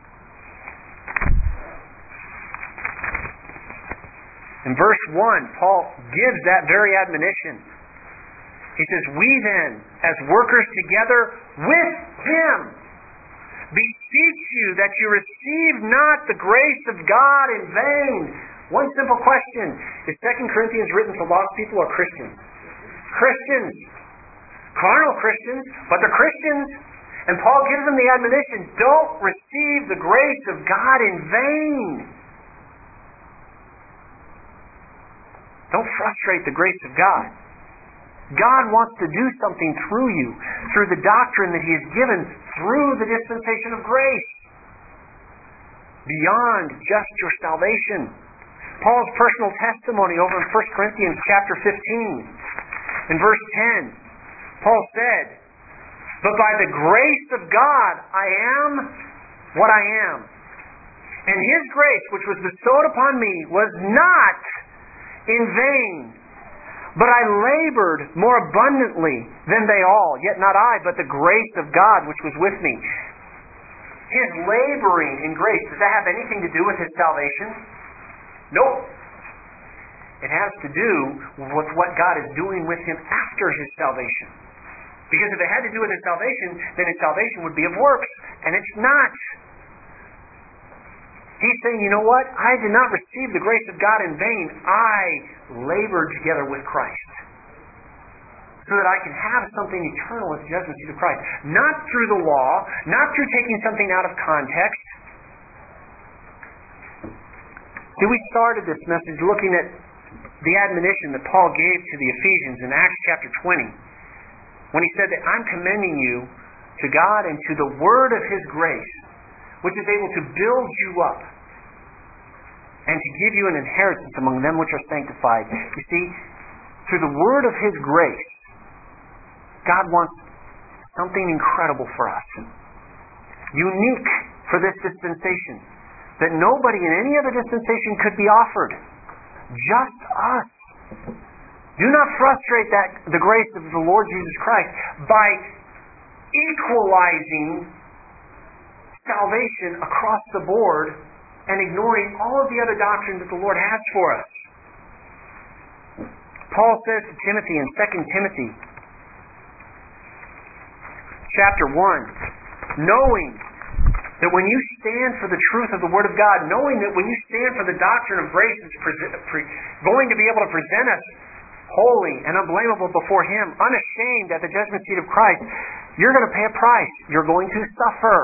A: In verse one, Paul gives that very admonition. He says, we then, as workers together with Him, beseech you that you receive not the grace of God in vain. One simple question. Is Second Corinthians written to lost people or Christians? Christians. Carnal Christians, but they're Christians. And Paul gives them the admonition, don't receive the grace of God in vain. Don't frustrate the grace of God. God wants to do something through you, through the doctrine that He has given, through the dispensation of grace, beyond just your salvation. Paul's personal testimony over in First Corinthians chapter fifteen, in verse ten, Paul said, but by the grace of God I am what I am. And His grace, which was bestowed upon me, was not in vain, but I labored more abundantly than they all, yet not I, but the grace of God which was with me. His laboring in grace, does that have anything to do with his salvation? Nope. It has to do with what God is doing with him after his salvation. Because if it had to do with his salvation, then his salvation would be of works, and it's not. He's saying, you know what? I did not receive the grace of God in vain. I labored together with Christ. so that I can have something eternal at the judgment seat of Christ. Not through the law, not through taking something out of context. See, we started this message looking at the admonition that Paul gave to the Ephesians in Acts chapter twenty, when he said that I'm commending you to God and to the word of His grace, which is able to build you up and to give you an inheritance among them which are sanctified. You see, through the word of His grace, God wants something incredible for us. Unique for this dispensation, that nobody in any other dispensation could be offered. Just us. Do not frustrate that the grace of the Lord Jesus Christ by equalizing salvation across the board and ignoring all of the other doctrine that the Lord has for us. Paul says to Timothy in Second Timothy chapter one, knowing that when you stand for the truth of the Word of God, knowing that when you stand for the doctrine of grace that's going to be able to present us holy and unblameable before Him, unashamed at the judgment seat of Christ, you're going to pay a price. You're going to suffer.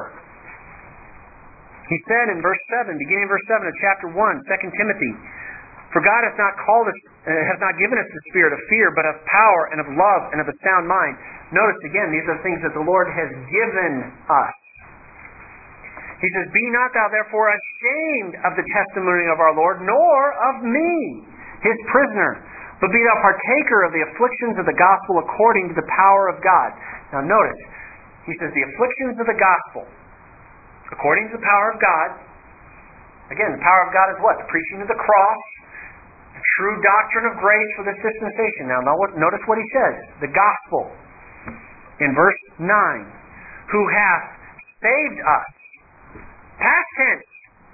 A: He said in verse seven, beginning in verse seven of chapter one, Second Timothy, for God hath not called us, uh, hath not given us the spirit of fear, but of power and of love and of a sound mind. Notice again, these are things that the Lord has given us. He says, be not thou therefore ashamed of the testimony of our Lord, nor of me, His prisoner, but be thou partaker of the afflictions of the gospel according to the power of God. Now notice, he says, the afflictions of the gospel, according to the power of God. Again, the power of God is what? The preaching of the cross, the true doctrine of grace for this dispensation. Now notice what he says, the gospel, in verse nine, who hath saved us, past tense,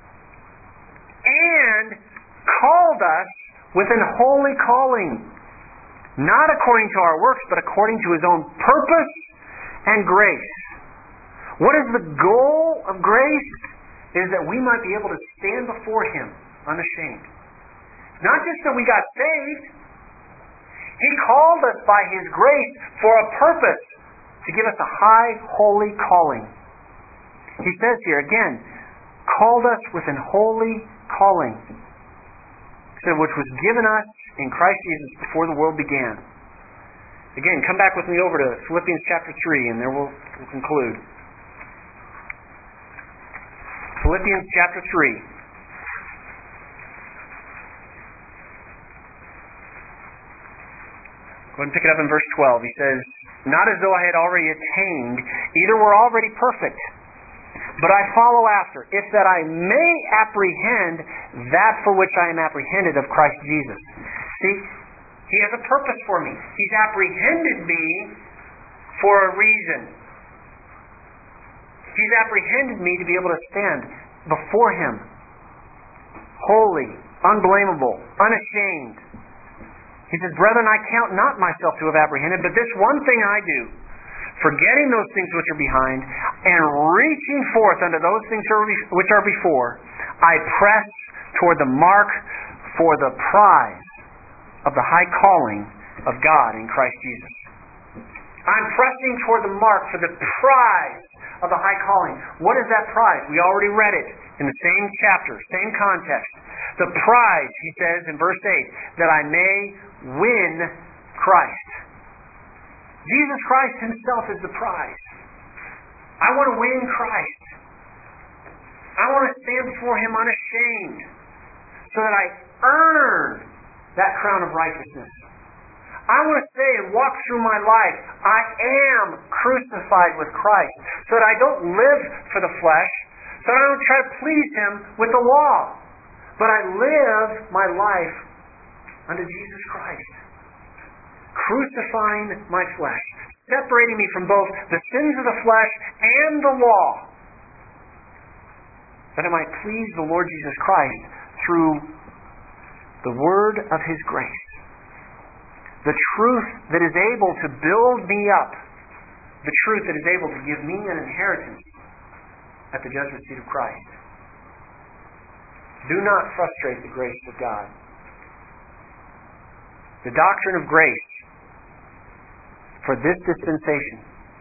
A: and called us with an holy calling, not according to our works, but according to His own purpose and grace. What is the goal of grace? Is that we might be able to stand before Him unashamed. Not just that we got saved. He called us by His grace for a purpose, to give us a high, holy calling. He says here again, called us with an holy calling, so which was given us in Christ Jesus before the world began. Again, come back with me over to Philippians chapter three, and there we'll, we'll conclude. Philippians chapter three. Go ahead and pick it up in verse twelve. He says, not as though I had already attained, either were already perfect, but I follow after, if that I may apprehend that for which I am apprehended of Christ Jesus. See, He has a purpose for me. He's apprehended me for a reason. He's apprehended me to be able to stand before Him, holy, unblameable, unashamed. He says, brethren, I count not myself to have apprehended, but this one thing I do, forgetting those things which are behind, and reaching forth unto those things which are before, I press toward the mark for the prize of the high calling of God in Christ Jesus. I'm pressing toward the mark for the prize of the high calling. What is that prize? We already read it in the same chapter, same context. The prize, he says in verse eight, that I may win Christ. Jesus Christ Himself is the prize. I want to win Christ. I want to stand before Him unashamed, so that I earn that crown of righteousness. I want to say and walk through my life, I am crucified with Christ, so that I don't live for the flesh, so that I don't try to please Him with the law, but I live my life unto Jesus Christ, crucifying my flesh, separating me from both the sins of the flesh and the law, that I might please the Lord Jesus Christ through the word of His grace. The truth that is able to build me up. The truth that is able to give me an inheritance at the judgment seat of Christ. Do not frustrate the grace of God. The doctrine of grace for this dispensation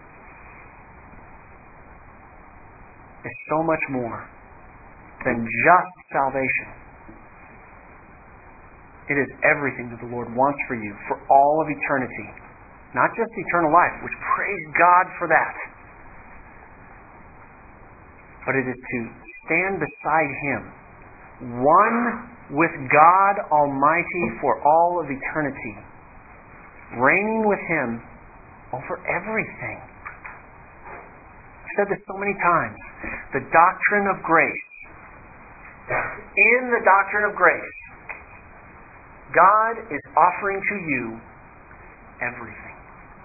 A: is so much more than just salvation. It is everything that the Lord wants for you for all of eternity. Not just eternal life, which praise God for that. But it is to stand beside Him, one with God Almighty for all of eternity, reigning with Him over everything. I've said this so many times. The doctrine of grace. In the doctrine of grace, God is offering to you everything.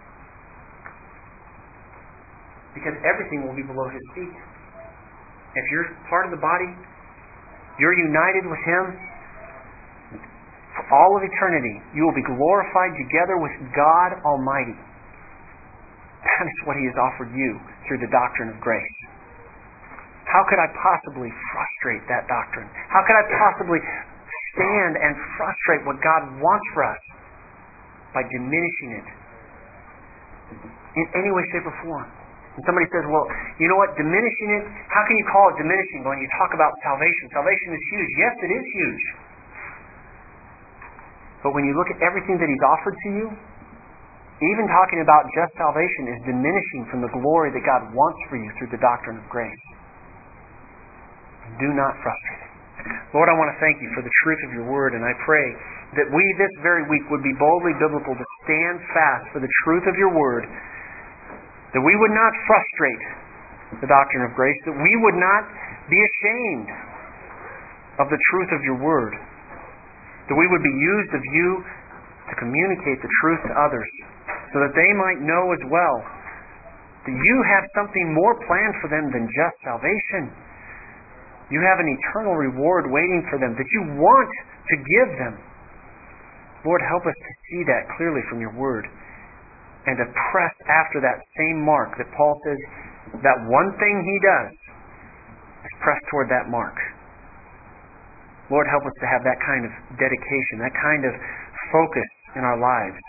A: Because everything will be below His feet. If you're part of the body, you're united with Him for all of eternity. You will be glorified together with God Almighty. That is what He has offered you through the doctrine of grace. How could I possibly frustrate that doctrine? How could I possibly stand and frustrate what God wants for us by diminishing it in any way, shape, or form? And somebody says, well, you know what, diminishing it, how can you call it diminishing when you talk about salvation? Salvation is huge. Yes, it is huge. But when you look at everything that He's offered to you, even talking about just salvation is diminishing from the glory that God wants for you through the doctrine of grace. Do not frustrate it. Lord, I want to thank You for the truth of Your Word, and I pray that we this very week would be boldly biblical to stand fast for the truth of Your Word, that we would not frustrate the doctrine of grace, that we would not be ashamed of the truth of Your Word, that we would be used of You to communicate the truth to others, so that they might know as well that You have something more planned for them than just salvation. You have an eternal reward waiting for them that You want to give them. Lord, help us to see that clearly from Your Word and to press after that same mark that Paul says that one thing he does is press toward that mark. Lord, help us to have that kind of dedication, that kind of focus in our lives.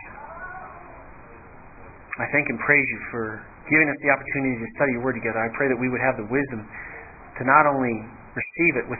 A: I thank and praise You for giving us the opportunity to study Your Word together. I pray that we would have the wisdom to not only receive it with